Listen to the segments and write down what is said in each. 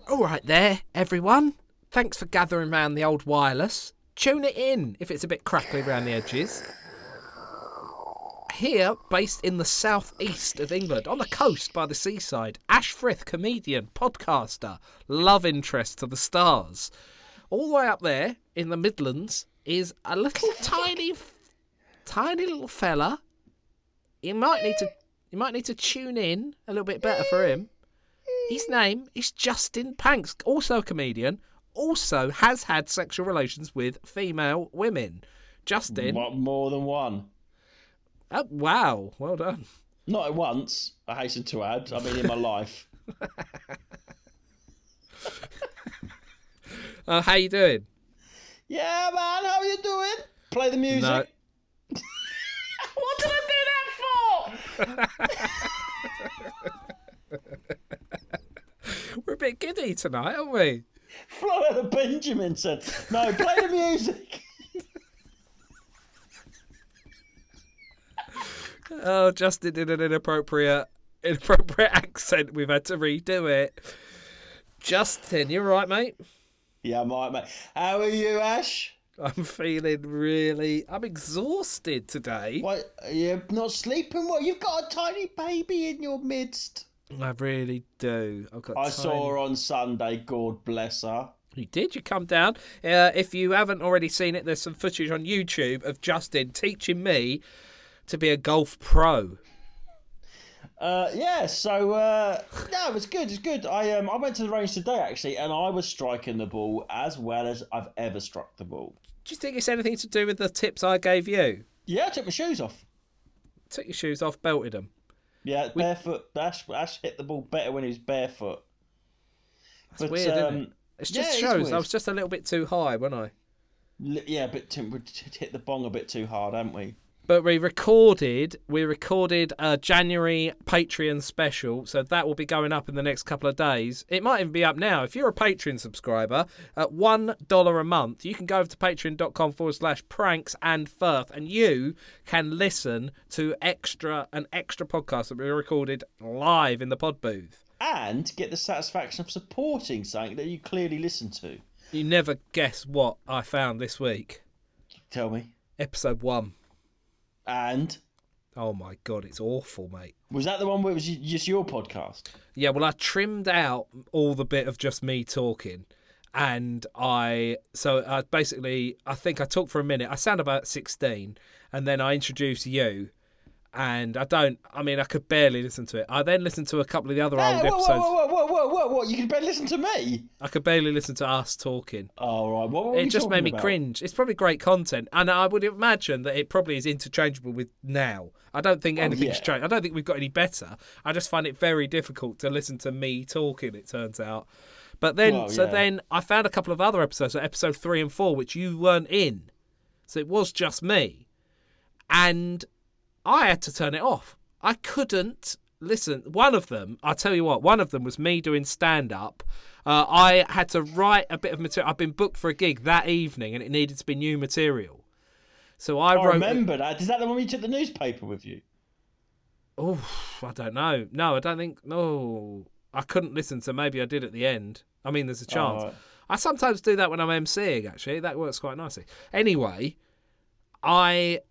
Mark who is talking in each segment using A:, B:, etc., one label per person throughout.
A: All right there, everyone. Thanks for gathering round the old wireless. Tune it in if it's a bit crackly around the edges. Here, based in the southeast of England, on the coast by the seaside, Ash Frith, comedian, podcaster, love interest to the stars. All the way up there in the Midlands is a little tiny little fella. You might need to tune in a little bit better for him. His name is Justin Panks, also a comedian, also has had sexual relations with female women. Justin.
B: What, more than one?
A: Oh, wow, well done.
B: Not at once, I hasten to add. I mean, in my life.
A: How you doing?
B: Yeah, man, how you doing? Play the music.
A: No.
B: What did I do that for?
A: We're a bit giddy tonight, aren't we?
B: Florida Benjamin said, no, play the music.
A: Oh, Justin did an inappropriate accent. We've had to redo it. Justin, you all right, mate?
B: Yeah, I'm alright, mate. How are you, Ash?
A: I'm exhausted today.
B: What, you're not sleeping well? You've got a tiny baby in your midst.
A: I really do.
B: I saw her on Sunday, God bless her.
A: You did? You come down. If you haven't already seen it, there's some footage on YouTube of Justin teaching me to be a golf pro.
B: Yeah, so no, it was good. It's good. I went to the range today actually, and I was striking the ball as well as I've ever struck the ball.
A: Do you think it's anything to do with the tips I gave you?
B: Yeah, I took my shoes off.
A: Took your shoes off, belted them.
B: Yeah, barefoot. Ash hit the ball better when he was barefoot.
A: That's weird, isn't it? It just shows I was just a little bit too high, wasn't I?
B: Yeah, but we hit the bong a bit too hard, haven't we?
A: But we recorded a January Patreon special, so that will be going up in the next couple of days. It might even be up now. If you're a Patreon subscriber, at $1 a month, you can go over to patreon.com/pranks and Firth, and you can listen to an extra podcast that we recorded live in the pod booth.
B: And get the satisfaction of supporting something that you clearly listen to.
A: You never guess what I found this week.
B: Tell me.
A: Episode 1.
B: And?
A: Oh my God, it's awful, mate.
B: Was that the one where it was just your podcast?
A: Yeah, well, I trimmed out all the bit of just me talking. And I think I talked for a minute. I sound about 16. And then I introduced you. And I could barely listen to it. I then listened to a couple of the other old episodes.
B: Whoa. You could barely listen to me?
A: I could barely listen to us talking.
B: Oh, right. What were we
A: It just made me
B: about?
A: cringe. It's probably great content. And I would imagine that it probably is interchangeable with now. I don't think anything's changed. I don't think we've got any better. I just find it very difficult to listen to me talking, it turns out. But then, then I found a couple of other episodes, so episode 3 and 4, which you weren't in. So it was just me. And I had to turn it off. I couldn't listen. One of them, I'll tell you what, one of them was me doing stand-up. I had to write a bit of material. I'd been booked for a gig that evening and it needed to be new material. So I wrote...
B: remember that. Is that the one where you took the newspaper with you?
A: Oh, I don't know. No, I don't think... No, I couldn't listen, so maybe I did at the end. I mean, there's a chance.
B: Right.
A: I sometimes do that when I'm emceeing, actually. That works quite nicely. Anyway, I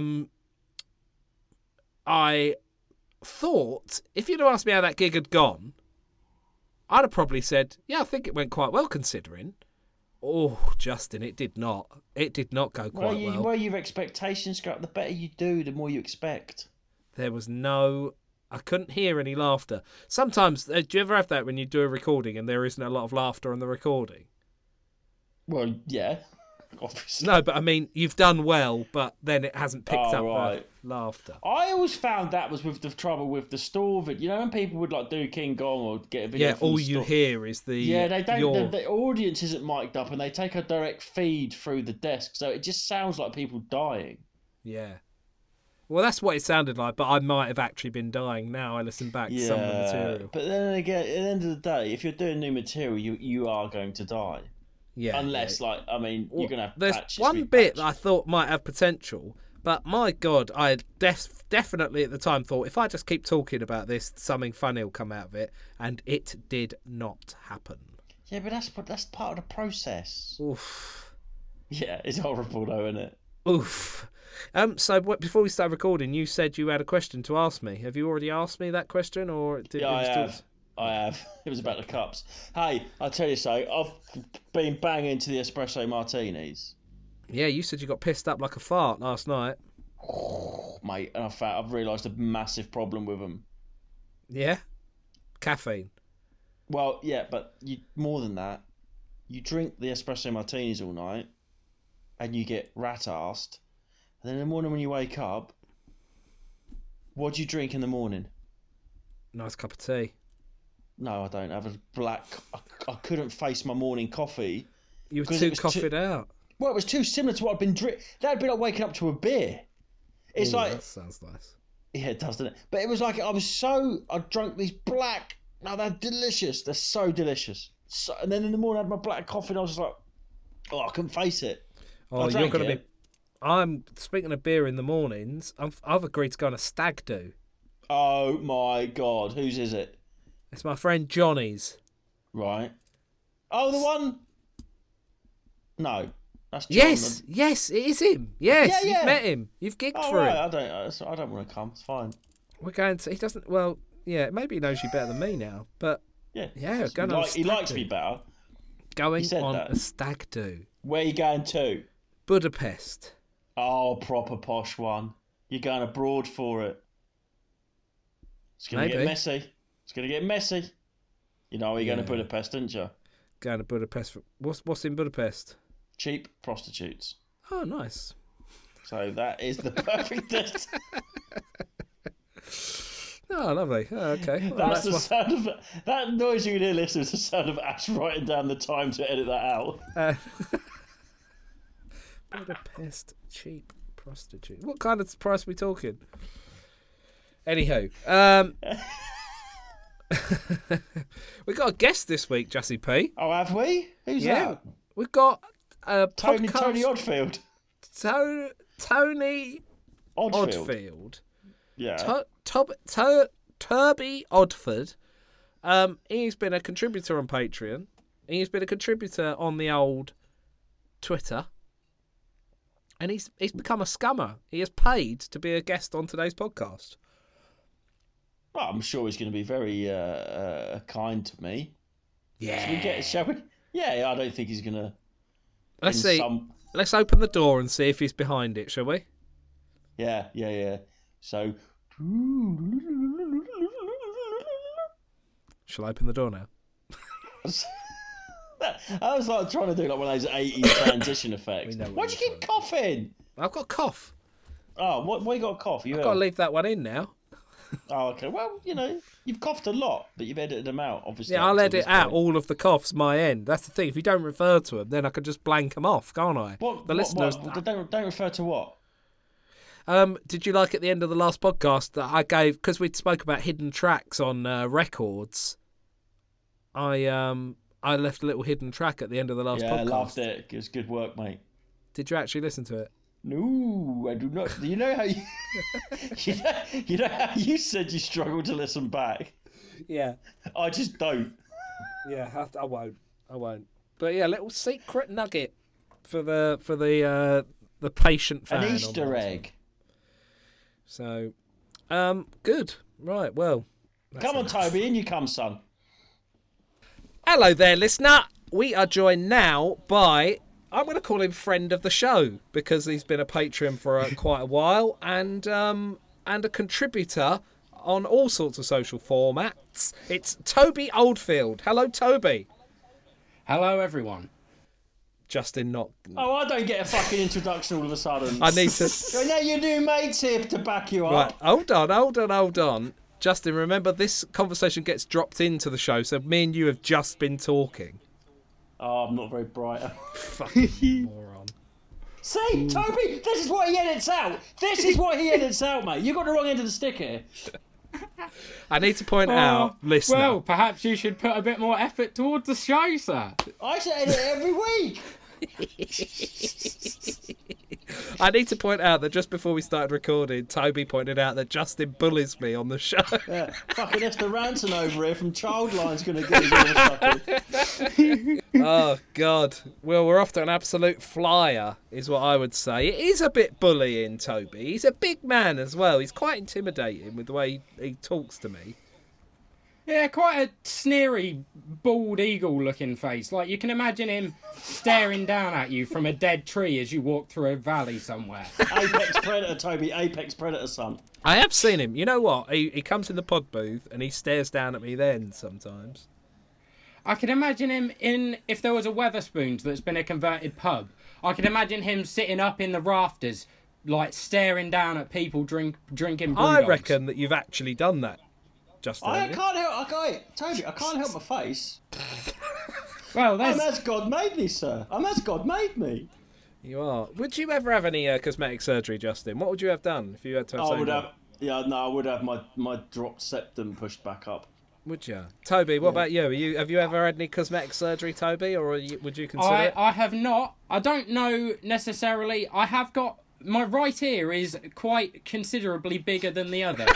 A: thought, if you'd have asked me how that gig had gone, I'd have probably said, yeah, I think it went quite well considering. Oh, Justin, it did not. It did not go quite well.
B: The more your expectations go up, the better you do, the more you expect.
A: There was I couldn't hear any laughter. Sometimes, do you ever have that when you do a recording and there isn't a lot of laughter on the recording?
B: Well, yeah. Obviously.
A: No, but I mean, you've done well, but then it hasn't picked up the laughter.
B: I always found that was with the trouble with the store. You know, when people would like do King Kong or get a video.
A: Yeah, all you hear is the.
B: Yeah, they don't. The audience isn't mic'd up, and they take a direct feed through the desk, so it just sounds like people dying.
A: Yeah. Well, that's what it sounded like, but I might have actually been dying now. I listen back to some of the material.
B: But then again, at the end of the day, if you're doing new material, you are going to die.
A: Yeah.
B: Unless, you're going to have
A: there's
B: patches.
A: One bit that I thought might have potential, but my God, I definitely at the time thought if I just keep talking about this, something funny will come out of it, and it did not happen.
B: Yeah, but that's part of the process.
A: Oof.
B: Yeah, it's horrible though, isn't it?
A: Oof. Before we start recording, you said you had a question to ask me. Have you already asked me that question, or did
B: I have. I have. It was about the cups. Hey, I'll tell you so. I've been banging into the espresso martinis.
A: Yeah, you said you got pissed up like a fart last night.
B: Oh, mate, and I've realised a massive problem with them.
A: Yeah? Caffeine.
B: Well, yeah, but more than that. You drink the espresso martinis all night, and you get rat-arsed. And then in the morning when you wake up, what do you drink in the morning?
A: Nice cup of tea.
B: No, I don't. I have a black... I couldn't face my morning coffee.
A: You were too coffeeed out.
B: Well, it was too similar to what I'd been drinking. That'd be like waking up to a beer. It's like...
A: That sounds nice.
B: Yeah, it does, doesn't it? But it was like I drank these black... No, they're delicious. They're so delicious. And then in the morning I had my black coffee and I was just like, I couldn't face it.
A: Oh, you're going to be... I'm speaking of beer in the mornings. I've agreed to go on a stag do.
B: Oh my God. Whose is it?
A: It's my friend Johnny's.
B: Right. Oh, the one... No. That's John.
A: Yes, it is him. Yes, you've met him. You've gigged for him.
B: I don't want to come. It's fine.
A: We're going to... He doesn't... Well, yeah, maybe he knows you better than me now, but...
B: Yeah.
A: He
B: likes me better.
A: Going on a stag do.
B: Where are you going to?
A: Budapest.
B: Oh, proper posh one. You're going abroad for it. It's going to get messy. It's going to get messy. You know, you're going to Budapest, didn't you?
A: Going to Budapest. What's in Budapest?
B: Cheap prostitutes.
A: Oh, nice.
B: So that is the perfect test.
A: Oh, lovely. Oh, okay. Well,
B: that's the sound of that noise you can hear, listeners. Is the sound of Ash writing down the time to edit that out.
A: Budapest cheap prostitute. What kind of price are we talking? Anywho, we got a guest this week, Jesse P.
B: Oh, have we? Who's that?
A: We've got
B: Tony Oddfield.
A: Tony Oddfield.
B: Yeah.
A: Turby Oddford. He's been a contributor on Patreon. He's been a contributor on the old Twitter. And he's become a scummer. He has paid to be a guest on today's podcast.
B: Well, I'm sure he's going to be very kind to me.
A: Yeah.
B: Shall we? Yeah, I don't think he's going to...
A: Let's see. Let's open the door and see if he's behind it, shall we?
B: Yeah. So...
A: Shall I open the door now?
B: I was like trying to do like one of those 80s transition effects. Why'd you keep coughing?
A: I've got a cough.
B: Oh, why you got a cough?
A: I've got to leave that one in now.
B: Oh, okay. Well, you've coughed a lot, but you've edited them out, obviously.
A: Yeah, I'll edit out all of the coughs, my end. That's the thing. If you don't refer to them, then I can just blank them off, can't I?
B: Listeners... Don't refer to what?
A: Did you like at the end of the last podcast that I gave, because we spoke about hidden tracks on records, I left a little hidden track at the end of the last podcast.
B: Yeah, I loved it. It was good work, mate.
A: Did you actually listen to it?
B: No, I do not. You know how you, you know how you said you struggled to listen back?
A: Yeah.
B: I just don't.
A: Yeah, I won't. But yeah, little secret nugget for the patient fan.
B: An Easter egg.
A: So, good. Right, well.
B: Come on, Toby, in you come, son.
A: Hello there, listener. We are joined now by, I'm going to call him friend of the show, because he's been a Patreon for quite a while, and a contributor on all sorts of social formats. It's Toby Oldfield. Hello, Toby.
C: Hello, everyone.
A: Justin not...
B: Oh, I don't get a fucking introduction all of a sudden.
A: I need to...
B: Now your new mate's here to back you up.
A: Right, hold on. Justin, remember this conversation gets dropped into the show, so me and you have just been talking.
B: Oh, I'm not very bright.
A: Fucking moron.
B: See, Toby, this is what he edits out. This is what he edits out, mate. You got the wrong end of the stick here.
A: I need to point out, listener.
C: Well, perhaps you should put a bit more effort towards the show, sir.
B: I should edit it every week.
A: I need to point out that just before we started recording, Toby pointed out that Justin bullies me on the show.
B: Yeah, fucking Esther Ranson over here from Childline's going to get his ears
A: Oh, God. Well, we're off to an absolute flyer, is what I would say. It is a bit bullying, Toby. He's a big man as well. He's quite intimidating with the way he talks to me.
C: Yeah, quite a sneery, bald eagle-looking face. Like, you can imagine him staring down at you from a dead tree as you walk through a valley somewhere.
B: Apex predator, Toby. Apex predator, son.
A: I have seen him. You know what? He comes in the pod booth and he stares down at me then sometimes.
C: I can imagine him if there was a Weatherspoons that's been a converted pub, I can imagine him sitting up in the rafters, like, staring down at people drinking
A: I
C: Brewdogs.
A: reckon that you've actually done that. Just
B: I can't help. Toby, I can't help my face.
C: Well, there's...
B: I'm as God made me, sir. I'm as God made me.
A: You are. Would you ever have any cosmetic surgery, Justin? What would you have done if you had to have
B: I would
A: surgery?
B: have. Yeah, no, I would have my dropped septum pushed back up.
A: Would you? Toby, what about you? Have you ever had any cosmetic surgery, Toby, or would you consider it?
C: I have not. I don't know necessarily. I have got... My right ear is quite considerably bigger than the other.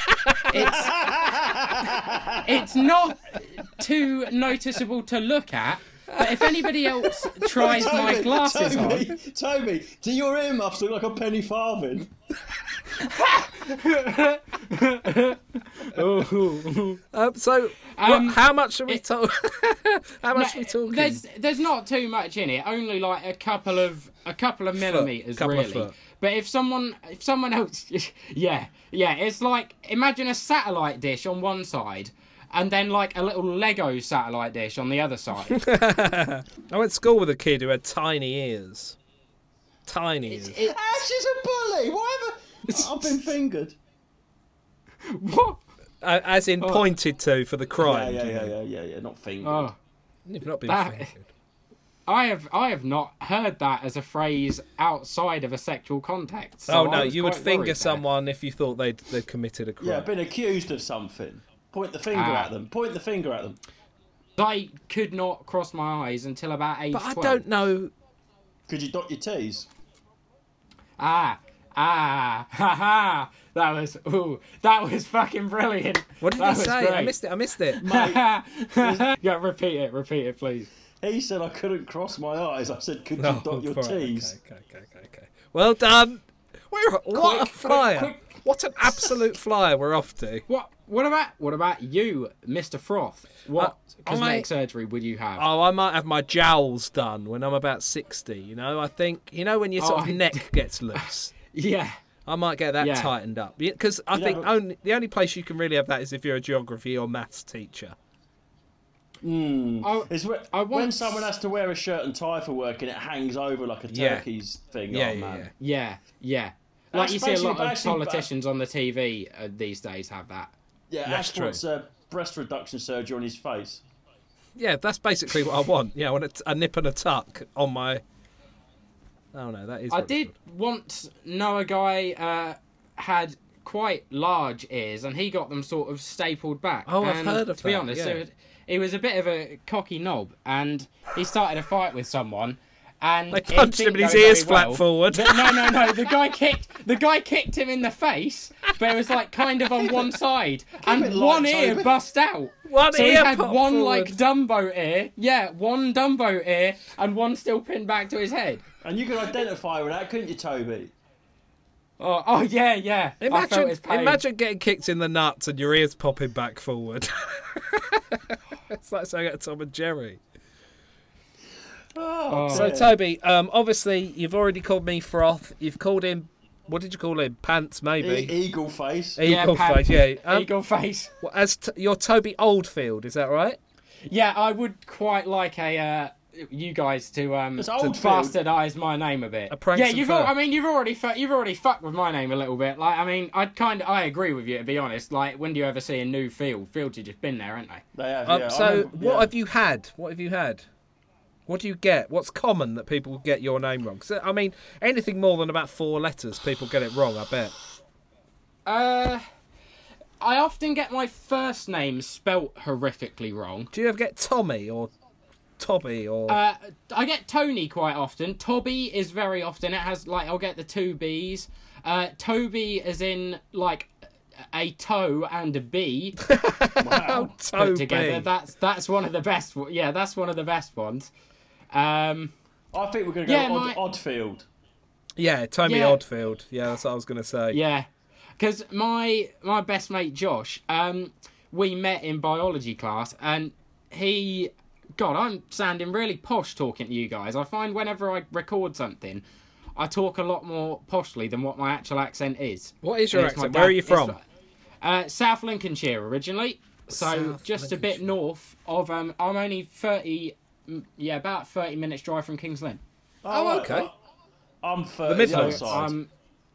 C: It's not too noticeable to look at, but if anybody else tries my glasses on...
B: Toby, do your earmuffs look like a penny farthing?
A: How much are we talking? How much are we talking?
C: There's not too much in it. Only like a couple of millimeters, really. But if someone else, yeah, it's like, imagine a satellite dish on one side, and then like a little Lego satellite dish on the other side.
A: I went to school with a kid who had tiny ears. Tiny ears.
B: Ash is a bully. Whatever. I've been fingered.
C: What?
A: As in pointed to for the crime.
B: Yeah. Not fingered.
C: Oh,
A: You've not been fingered.
C: I have not heard that as a phrase outside of a sexual context. So
A: no, you would finger someone if you thought they'd committed a crime.
B: Yeah, been accused of something. Point the finger at them. Point the finger at them.
C: I could not cross my eyes until about age 12.
A: But I don't know.
B: Could you dot your T's?
C: Ha ha. That was fucking brilliant.
A: What did you say? Great. I missed it.
C: Yeah, repeat it, please.
B: He said I couldn't cross my eyes. I said, could you dot your T's?
A: Okay. Well done. What a flyer. What an absolute flyer we're off to.
C: What about you, Mr. Froth? What cosmetic surgery would you have?
A: Oh, I might have my jowls done when I'm about 60, you know? I think, when your sort of neck gets loose.
C: Yeah.
A: I might get that tightened up. Because I think the only place you can really have that is if you're a geography or maths teacher.
B: It's when someone has to wear a shirt and tie for work and it hangs over like a turkey's thing.
C: Yeah. Like you see a lot of politicians on the TV these days have that.
B: Yeah, Ash wants breast reduction surgery on his face.
A: Yeah, that's basically what I want. Yeah, I want a nip and a tuck on my... Oh no, that is...
C: I did once know a guy had quite large ears and he got them sort of stapled back.
A: Oh, I've heard of that.
C: To be honest, he was a bit of a cocky knob and he started a fight with someone and
A: they punched him and his ears flat forward.
C: No. The guy kicked him in the face, but it was like kind of on one side, and one ear bust out. So he had one
A: forward.
C: like Dumbo ear, one Dumbo ear, and one still pinned back to his head.
B: And you could identify with that, couldn't you, Toby?
C: Oh yeah.
A: Imagine getting kicked in the nuts and your ears popping back forward. It's like saying at Tom and Jerry. So Toby, obviously you've already called me Froth. You've called him. What did you call him? Pants, maybe.
B: Eagle face.
A: Eagle face. Yeah.
C: Eagle face.
A: As you're Toby Oldfield, is that right?
C: Yeah, I would quite like you guys to bastardise my name a bit. You've already fucked with my name a little bit. Like, I mean, I agree with you, to be honest. Like, when do you ever see a new field? Fields have just been there, haven't they?
B: They have.
A: What have you had? What do you get? What's common that people get your name wrong? So, I mean, anything more than about 4 letters, people get it wrong, I bet.
C: I often get my first name spelt horrifically wrong.
A: Do you ever get Tommy or Tobby or...
C: I get Tony quite often. Tobby is very often. It has, like, I'll get the 2 B's. Toby as in, like, a toe and a B
A: wow.
C: put together. That's one of the best. Yeah, that's one of the best ones. I
B: think we're going to go Oddfield.
A: Yeah, Tommy Oddfield. Yeah, that's what I was going to say.
C: Yeah, because my best mate Josh, we met in biology class, and he... God, I'm sounding really posh talking to you guys. I find whenever I record something, I talk a lot more poshly than what my actual accent is.
A: What is your accent? Where are you from?
C: South Lincolnshire originally. So just a bit north of... I'm only 30... Yeah, about 30 minutes drive from King's Lynn.
A: Oh, okay.
B: I'm 30 the Midlands
A: side.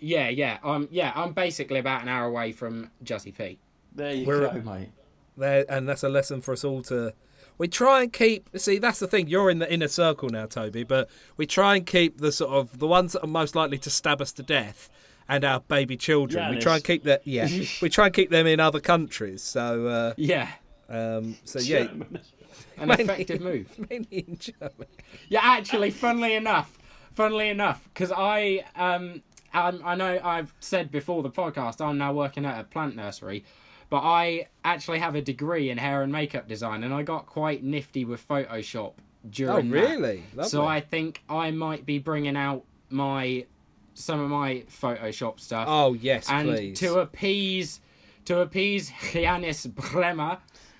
C: I'm basically about an hour away from Jussie P.
B: There you go, mate.
A: And that's a lesson for us all to... We try and keep... See, that's the thing. You're in the inner circle now, Toby, but we try and keep the sort of... The ones that are most likely to stab us to death and our baby children.
B: Yanis.
A: We try and keep that... Yeah. We try and keep them in other countries. So...
C: yeah.
B: German.
C: An effective move.
A: Mainly in Germany.
C: Yeah, actually, funnily enough, because I know I've said before the podcast, I'm now working at a plant nursery, but I actually have a degree in hair and makeup design, and I got quite nifty with Photoshop during
A: that. Oh, really? Lovely.
C: So I think I might be bringing out some of my Photoshop stuff.
A: Oh, yes,
C: and
A: please.
C: And to appease Yanis Bremer,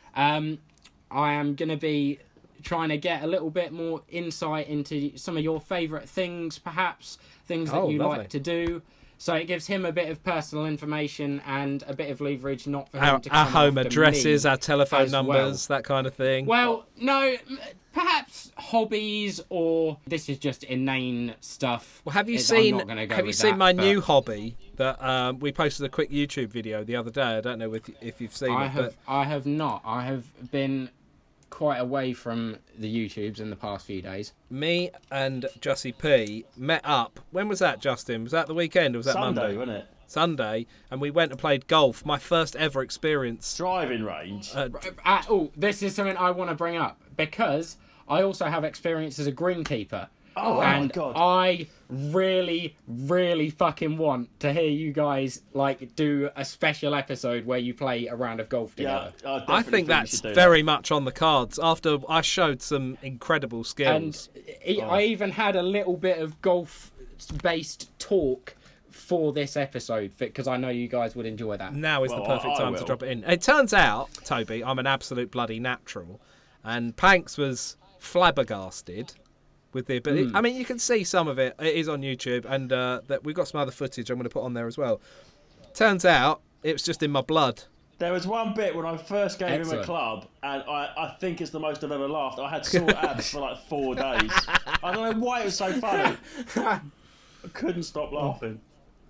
C: I am going to be trying to get a little bit more insight into some of your favourite things, perhaps, things that you
A: lovely.
C: like to do. So it gives him a bit of personal information and a bit of leverage, not for him to come
A: our home
C: after
A: addresses,
C: me
A: our telephone numbers, that kind of thing.
C: Well, no, perhaps hobbies, or this is just inane stuff.
A: Well, have you seen my new hobby that we posted a quick YouTube video the other day? I don't know if you've seen it.
C: I have not. I have been quite away from the YouTubes in the past few days.
A: Me and Jussie P met up. When was that, Justin? Was that the weekend or was that
B: Sunday,
A: Monday?
B: Wasn't it?
A: Sunday, and we went and played golf. My first ever experience.
B: Driving range.
C: This is something I want to bring up, because I also have experience as a greenkeeper.
B: My God.
C: I really, really fucking want to hear you guys do a special episode where you play a round of golf together.
B: Yeah,
A: I think that's very much on the cards. After I showed some incredible skills,
C: and I even had a little bit of golf-based talk for this episode, because I know you guys would enjoy that.
A: Now is the perfect time to drop it in. It turns out, Toby, I'm an absolute bloody natural, and Panks was flabbergasted with the ability. I mean, you can see some of it. It is on YouTube, and that we've got some other footage I'm going to put on there as well. Turns out it was just in my blood.
B: There was one bit when I first gave him a club, and I think it's the most I've ever laughed. I had sore abs for 4 days. I don't know why it was so funny. I couldn't stop laughing.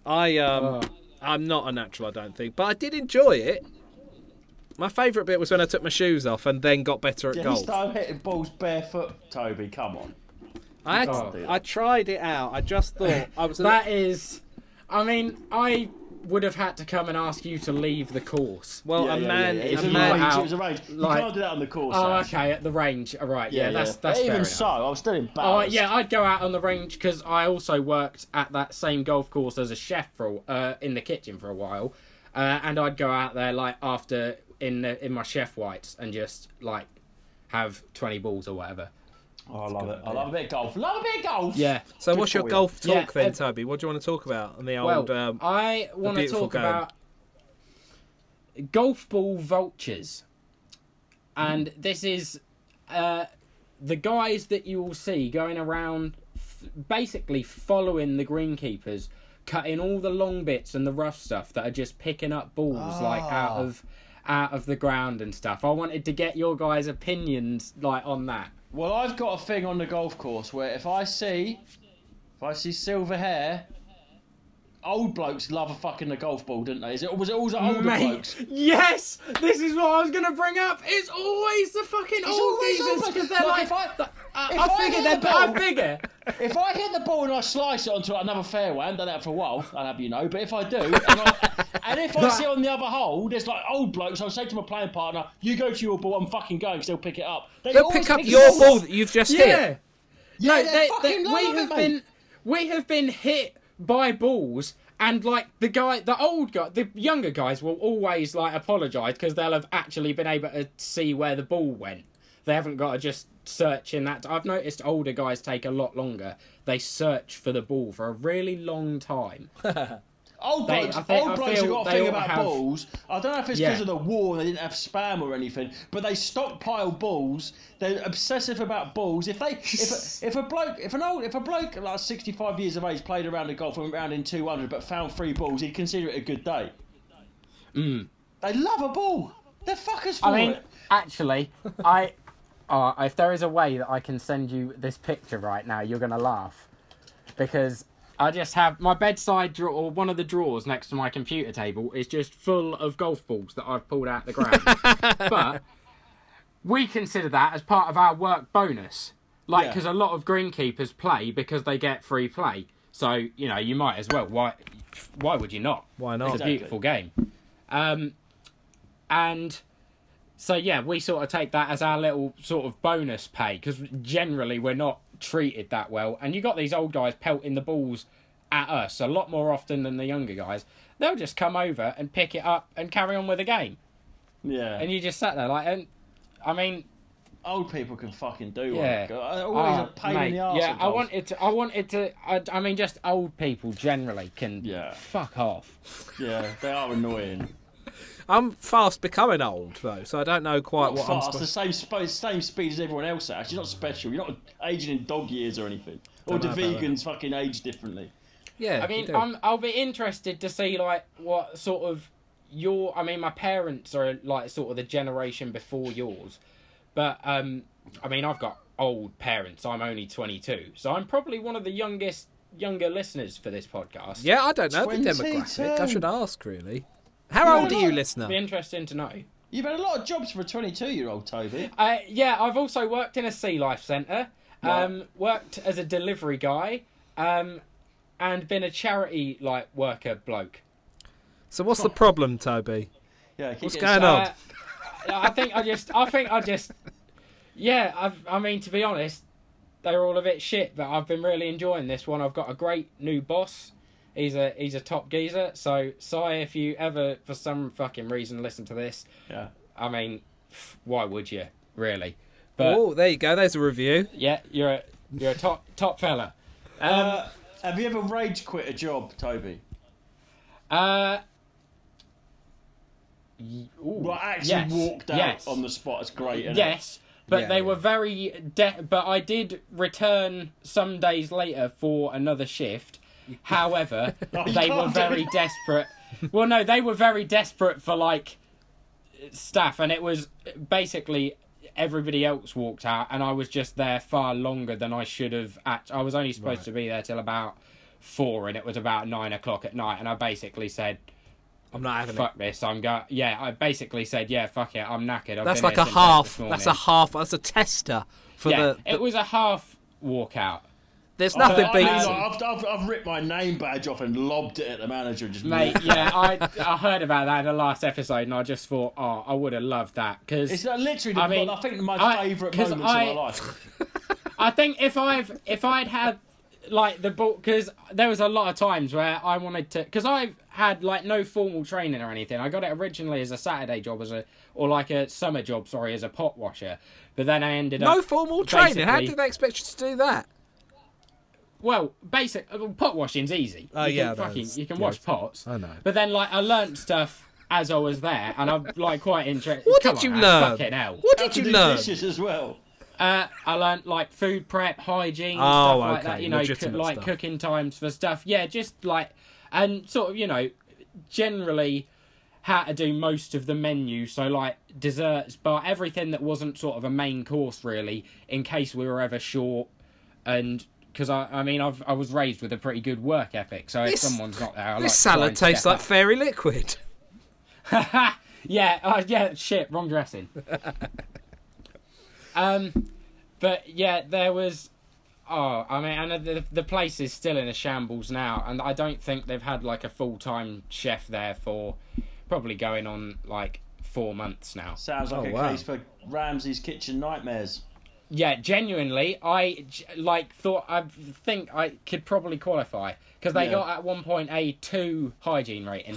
A: I'm not a natural, I don't think, but I did enjoy it. My favourite bit was when I took my shoes off and then got better at golf.
B: You started hitting balls barefoot, Toby. Come on.
A: I tried it out. I just thought I was.
C: I would have had to come and ask you to leave the course.
A: Well,
B: It was arranged. You can't do that on the course.
C: Oh, okay, at the range. All right, that's fair
B: even
C: enough.
B: so, I was still embarrassed.
C: I'd go out on the range because I also worked at that same golf course as a chef in the kitchen for a while, and I'd go out there after in my chef whites and just have 20 balls or whatever.
B: Oh, I love it. I love a bit of golf. Love a bit of golf.
C: Yeah.
A: So what's your golf talk then, Toby? What do you want to talk about on the old
C: I want to talk about golf ball vultures. And this is the guys that you will see going around basically following the greenkeepers, cutting all the long bits and the rough stuff that are just picking up balls out of the ground and stuff. I wanted to get your guys' opinions on that.
B: Well, I've got a thing on the golf course where if I see silver hair, old blokes love a fucking golf ball, didn't they? Was it always older blokes?
C: Yes! This is what I was going to bring up. It's always the fucking old geezers, because they're I figure.
B: If I hit the ball and I slice it onto another fairway, I haven't done that for a while, I'll have you know, but if I do, and if I see on the other hole, there's old blokes, I'll say to my playing partner, you go to your ball, I'm fucking going, because they'll pick it up.
A: They'll pick up your ball that you've just hit.
C: Yeah, we have been hit by balls And like the younger guys will always like apologise because they'll have actually been able to see where the ball went. They haven't got to just search in that. I've noticed older guys take a lot longer. They search for the ball for a really long time.
B: Old blokes have got a thing about balls. I don't know if it's because of the war and they didn't have spam or anything, but they stockpile balls. They're obsessive about balls. If a bloke like 65 years of age played around the golf and went round in 200 but found 3 balls, he'd consider it a good day. They love a ball. They're fuckers for it.
C: Actually, if there is a way that I can send you this picture right now, you're gonna laugh, because I just have my bedside drawer, or one of the drawers next to my computer table, is just full of golf balls that I've pulled out the ground. But we consider that as part of our work bonus. Because a lot of greenkeepers play because they get free play. So, you might as well. Why would you not?
A: Why not?
C: It's a beautiful game. And so, we sort of take that as our little sort of bonus pay, because generally we're not treated that well, and you got these old guys pelting the balls at us a lot more often than the younger guys. They'll just come over and pick it up and carry on with the game.
B: Yeah.
C: And you just sat there
B: old people can fucking do one. Always a pain in the arse.
C: Yeah, I mean, just old people generally can fuck off.
B: Yeah, they are annoying.
A: I'm fast becoming old though, so I don't know quite what I'm
B: supposed. The same speed as everyone else. Actually, you're not special. You're not aging in dog years or anything. Or do vegans fucking age differently?
A: Yeah,
C: I mean, I'll be interested to see like what sort of my parents are like sort of the generation before yours, but I mean, I've got old parents. I'm only 22, so I'm probably one of the younger listeners for this podcast.
A: Yeah, I don't know the demographic. I should ask really. How old are you, listener?
C: It'd be interesting to know.
B: You've had a lot of jobs for a 22-year-old, Toby.
C: I've also worked in a Sea Life centre, worked as a delivery guy, and been a charity worker bloke.
A: So what's the problem, Toby?
B: Yeah,
A: what's going on?
C: I mean, to be honest, they're all a bit shit, but I've been really enjoying this one. I've got a great new boss. He's a top geezer. So, Si, if you ever, for some fucking reason, listen to this, I mean, why would you, really?
A: But there you go. There's a review.
C: Yeah, you're a top fella.
B: Have you ever rage quit a job, Toby? Walked out on the spot. It's great. Isn't
C: it? But they were very. But I did return some days later for another shift. However, they were very desperate. Well, no, they were very desperate for staff, and it was basically everybody else walked out, and I was just there far longer than I should have. I was only supposed to be there till about 4, and it was about 9 o'clock at night, and I basically said,
A: "I'm not having
C: fuck this." I basically said, "Yeah, fuck it. I'm knackered."
A: That's like a half. That's a half. That's a tester for
C: It was a half walkout.
A: There's nothing beats.
B: I've ripped my name badge off and lobbed it at the manager.
C: I heard about that in the last episode, and I just thought, I would have loved that, because
B: it's literally. I think my favourite moments of my life.
C: I think if I'd had the ball, because there was a lot of times where I wanted to, because I've had no formal training or anything. I got it originally as a Saturday job, or a summer job, as a pot washer, but then I ended up
A: no formal training. How did they expect you to do that?
C: Well, pot washing's easy. You can wash pots.
A: I know.
C: But then, I learnt stuff as I was there, and I'm quite interested.
A: What did you learn?
C: Fucking hell.
A: What did you learn?
B: Dishes as well.
C: I learnt food prep, hygiene, stuff like that.
A: Stuff.
C: Cooking times for stuff. Yeah, just and sort of generally how to do most of the menu. So desserts, but everything that wasn't sort of a main course really, in case we were ever short, and. Because I was raised with a pretty good work ethic, so if someone's not there,
A: this salad tastes like fairy liquid.
C: Shit, wrong dressing. But yeah, there was. And the place is still in a shambles now, and I don't think they've had a full-time chef there for probably going on 4 months now.
B: Sounds like a case for Ramsay's Kitchen Nightmares.
C: Yeah, genuinely, I think I could probably qualify because they got at one point a 2 hygiene rating.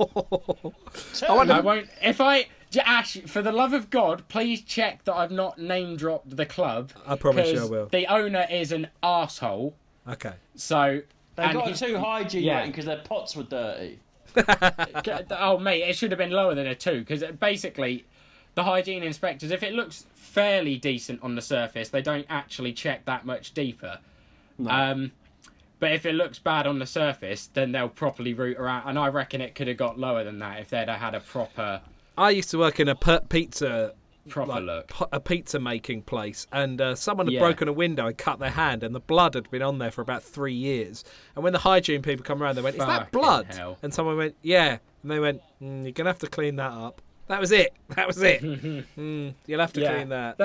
C: I won't. Ash, for the love of God, please check that I've not name dropped the club.
A: I promise you I will.
C: The owner is an arsehole.
A: Okay.
C: So
B: they got a 2 hygiene rating because their pots were dirty.
C: Oh mate, it should have been lower than a 2 because basically the hygiene inspectors, if it looks fairly decent on the surface, they don't actually check that much deeper. No. But if it looks bad on the surface, then they'll properly root around. And I reckon it could have got lower than that if they'd have had a proper.
A: I used to work in a pizza.
C: Look.
A: A pizza making place, and someone had broken a window and cut their hand, and the blood had been on there for about 3 years. And when the hygiene people come around, they went, "Is that blood?"
C: Hell.
A: And someone went, "Yeah," and they went, "You're gonna have to clean that up." That was it. You'll have to clean that.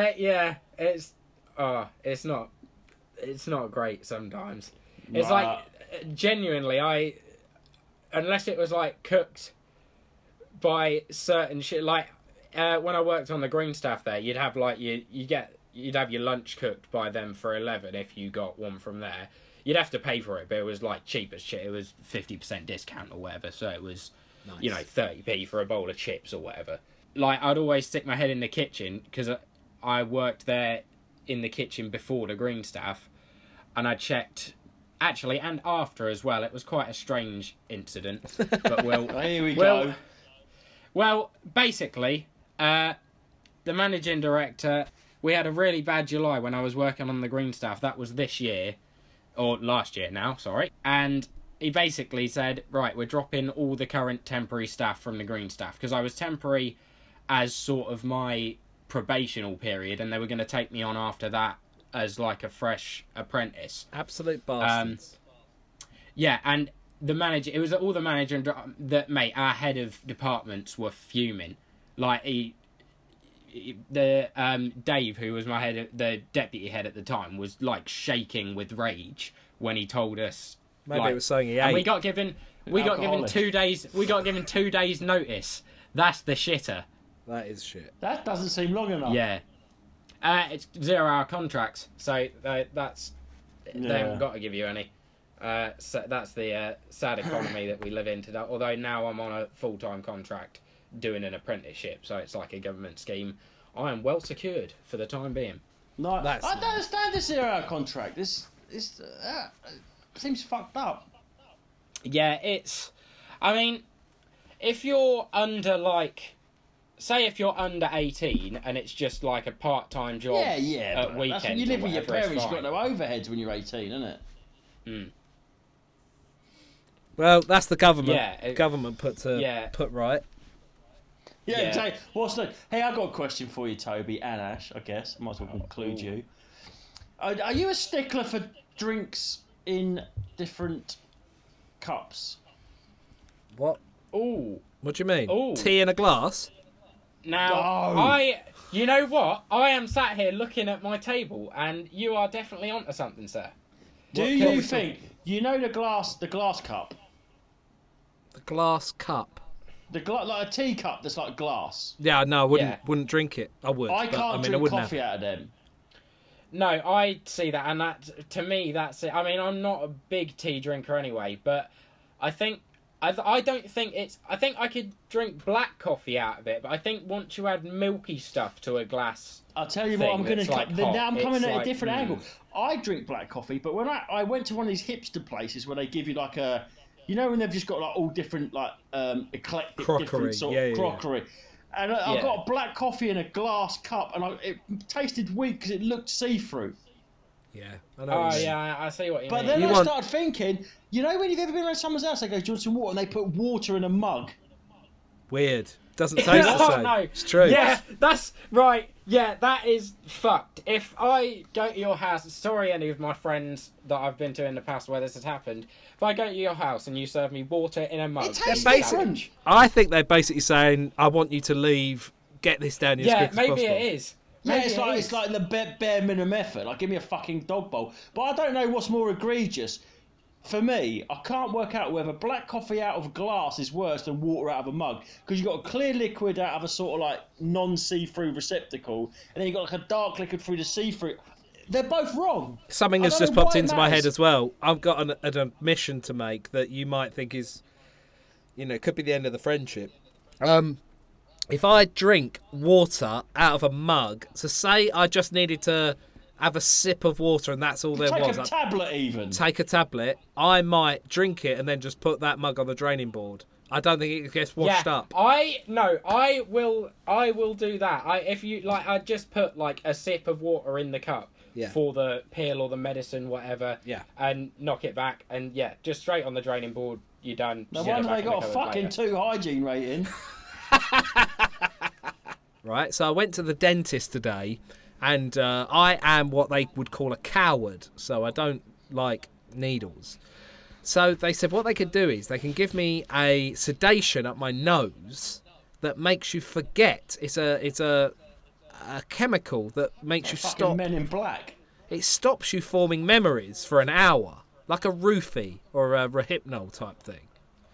C: It's not great sometimes. It's like genuinely, unless it was like cooked by certain shit, like. When I worked on the green staff there, you'd have like you'd have your lunch cooked by them for 11 if you got one from there. You'd have to pay for it, but it was like cheap as shit. It was 50% discount or whatever, so it was 30p for a bowl of chips or whatever. Like I'd always stick my head in the kitchen because I worked there in the kitchen before the green staff, and I checked actually and after as well. It was quite a strange incident, but
B: here we go.
C: Well, basically. The managing director, we had a really bad July when I was working on the green staff. That was this year, or last year now, sorry. And he basically said, right, we're dropping all the current temporary staff from the green staff. Because I was temporary as sort of my probational period, and they were going to take me on after that as like a fresh apprentice.
A: Absolute bastards.
C: Yeah, and the manager, it was all the manager and our head of departments were fuming. Like Dave, who was the deputy head at the time, was like shaking with rage when he told us.
A: Maybe it was saying he ate.
C: And we got given 2 days. We got given 2 days notice. That's the shitter.
A: That is shit.
B: That doesn't seem long enough.
C: Yeah. It's 0-hour contracts, so they haven't got to give you any. So that's the sad economy that we live in today. Although now I'm on a full-time contract. Doing an apprenticeship, so it's like a government scheme. I am well secured for the time being.
B: No, I don't understand this 0-hour contract. This seems fucked up.
C: Yeah, I mean, if you're under if you're under 18 and it's just like a part-time job.
B: Yeah.
C: At weekends,
B: you live with your parents. You've got no overheads when you're 18, isn't it?
A: Well, that's the government. Yeah, government put right.
B: Yeah. Hey, I've got a question for you, Toby and Ash, I guess. I might as well include you. Are you a stickler for drinks in different cups?
A: What?
C: Ooh.
A: What do you mean?
C: Ooh.
A: Tea in a glass?
C: Now, you know what? I am sat here looking at my table, and you are definitely onto something, sir.
B: Do you think, the glass cup?
A: The glass cup?
B: Like a teacup that's like glass.
A: Yeah, no, I wouldn't drink it. I would.
B: I can't drink coffee out of them.
C: No, I see that, and that to me, that's it. I mean, I'm not a big tea drinker anyway, but I think I don't think it's. I think I could drink black coffee out of it, but I think once you add milky stuff to a glass,
B: I'll tell you what. I'm going to. Now I'm coming at a different angle. I drink black coffee, but when I went to one of these hipster places where they give you like a. You know when they've just got like all different like eclectic
A: crockery.
B: Different sort of crockery. And I got a black coffee in a glass cup, and it tasted weak because it looked see-through.
A: Yeah, I know.
C: Oh yeah, I see what you mean.
B: But then I started thinking, when you've ever been around someone's house, they go, "Do you want some water?" and they put water in a mug.
A: Weird. Doesn't taste the same. No. It's true.
C: Yeah, that's right. Yeah, that is fucked. If I go to your house, sorry any of my friends that I've been to in the past where this has happened, if I go to your house and you serve me water in a mug,
B: it tastes different.
A: I think they're basically saying, I want you to leave, get this down as quick as possible.
C: Yeah, maybe it is.
B: It's like the bare minimum effort. Like, give me a fucking dog bowl. But I don't know what's more egregious. for me, I can't work out whether black coffee out of glass is worse than water out of a mug, because you've got a clear liquid out of a sort of like non-see-through receptacle, and then you've got like a dark liquid through the see-through. They're both wrong.
A: Something has just popped into my head as well. I've got an admission to make that you might think is, could be the end of the friendship. If I drink water out of a mug, so say I just needed to have a sip of water and that's all there was.
B: Take a tablet even.
A: Take a tablet. I might drink it and then just put that mug on the draining board. I don't think it gets washed up.
C: I will do that. I just put like a sip of water in the cup for the pill or the medicine, whatever.
A: Yeah.
C: And knock it back and just straight on the draining board. You're done.
B: No wonder they got a fucking 2 hygiene rating.
A: Right. So I went to the dentist today. And I am what they would call a coward, so I don't like needles. So they said what they could do is they can give me a sedation up my nose that makes you forget. It's a chemical that makes you stop.
B: Men in Black.
A: It stops you forming memories for an hour, like a roofie or a Rohypnol type thing.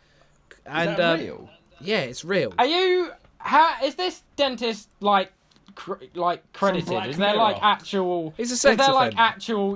A: And,
B: is that real?
A: Yeah, it's real.
C: Are you? Is this dentist like credited? Is there like actual?
A: He's a sex offender.
C: Is there like actual?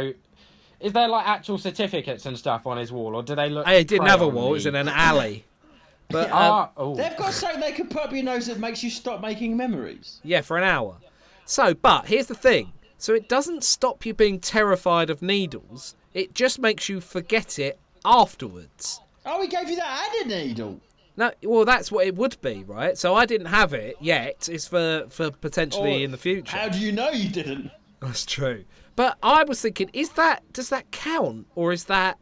C: Is there like actual certificates and stuff on his wall, or do they look?
A: He didn't have a wall. It was in an alley. But
B: they've got something they could put up your nose that makes you stop making memories.
A: Yeah, for an hour. So, but here's the thing. So it doesn't stop you being terrified of needles. It just makes you forget it afterwards.
B: Oh, he gave you that added needle.
A: No, well, that's what it would be, right? So I didn't have it yet. It's for potentially in the future.
B: How do you know you didn't?
A: That's true. But I was thinking, does that count, or is that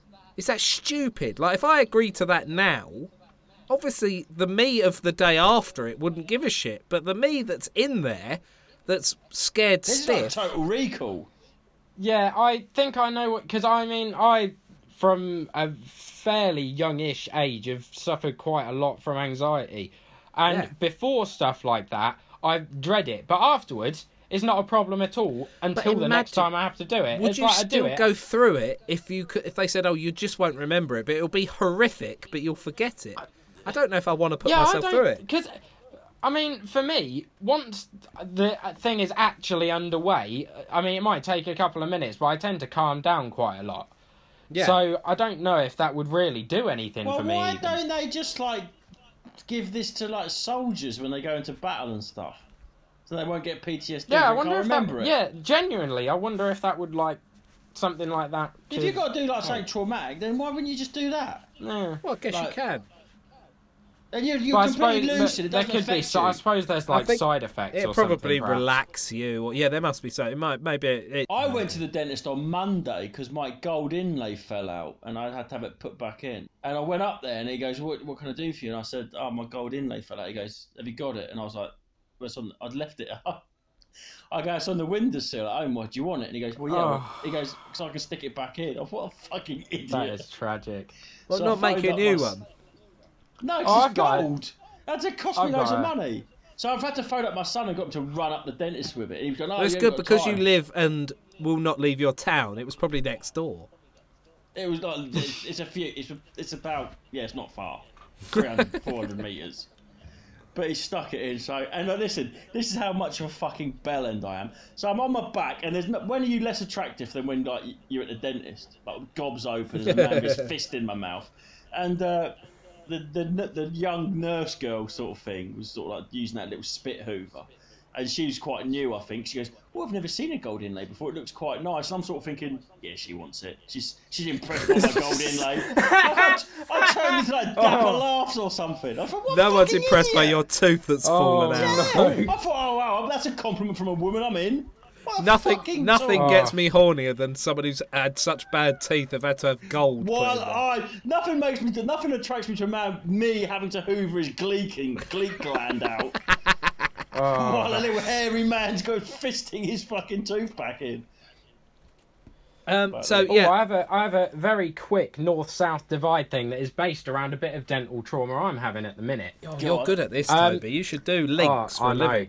A: stupid? Like, if I agree to that now, obviously the me of the day after it wouldn't give a shit. But the me that's in there, that's scared stiff.
B: This is like Total Recall.
C: Yeah, I think I know what. Because I from a fairly youngish age have suffered quite a lot from anxiety, and before stuff like that I dread it, but afterwards it's not a problem at all until the next time I have to do it.
A: Would you still go through it if they said, oh, you just won't remember it, but it'll be horrific, but you'll forget it? I don't know if I want to put myself through it.
C: Because for me, once the thing is actually underway, it might take a couple of minutes, but I tend to calm down quite a lot. Yeah. So I don't know if that would really do anything for me.
B: Why don't they just give this to soldiers when they go into battle and stuff, so they won't get PTSD?
C: Yeah, I wonder if that. Yeah, genuinely, I wonder if that would something like that.
B: If you've got to do something traumatic, then why wouldn't you just do that?
C: Yeah.
A: Well, I guess you can.
B: And you're completely lucid.
C: There could be. So I suppose there's side effects.
A: It probably relax you. There must be something.
B: I went to the dentist on Monday because my gold inlay fell out and I had to have it put back in. And I went up there and he goes, "What can I do for you?" And I said, "Oh, my gold inlay fell out." He goes, "Have you got it?" And I was like, "I'd left it up." I go, "It's on the windowsill at home. What do you want it?" And he goes, "Well, yeah." Well, he goes, "So I can stick it back in." What a fucking idiot!
C: That is tragic.
A: Well, not make a new one.
B: No, it's gold. That's cost me loads of money. So I've had to phone up my son and got him to run up the dentist with it. And he was going,
A: it's good because you live and will not leave your town. It was probably next door.
B: It was not. It's about. Yeah, it's not far. 300, 400 metres. But he stuck it in. So, and listen, this is how much of a fucking bellend I am. So I'm on my back, and when are you less attractive than when you're at the dentist? Gobs open and a man gets fist in my mouth, and. The young nurse girl sort of thing was sort of using that little spit hoover, and she was quite new, I think. She goes, "Well, I've never seen a gold inlay before. It looks quite nice." And I'm sort of thinking, "Yeah, she wants it. She's impressed by my gold inlay." I turned into dapper laughs or something. I thought,
A: no one's impressed by your tooth that's fallen out.
B: Yeah. I thought, "Oh wow, that's a compliment from a woman. I'm in."
A: Nothing gets me hornier than someone who's had such bad teeth have had to have gold.
B: Nothing attracts me to a man me having to hoover his gleek gland out while a little hairy man's going fisting his fucking tooth back in.
C: I have a very quick north-south divide thing that is based around a bit of dental trauma I'm having at the minute.
A: You're good at this, Toby. You should do links for a living.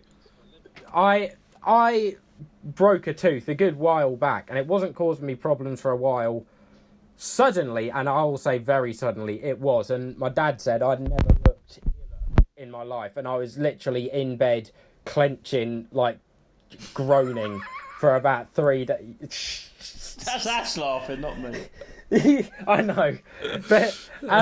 C: I broke a tooth a good while back, and it wasn't causing me problems for a while suddenly, and I will say very suddenly, it was. And my dad said I'd never looked in my life, and I was literally in bed, clenching, like groaning for about 3 days.
B: That's laughing, not me.
C: I know, but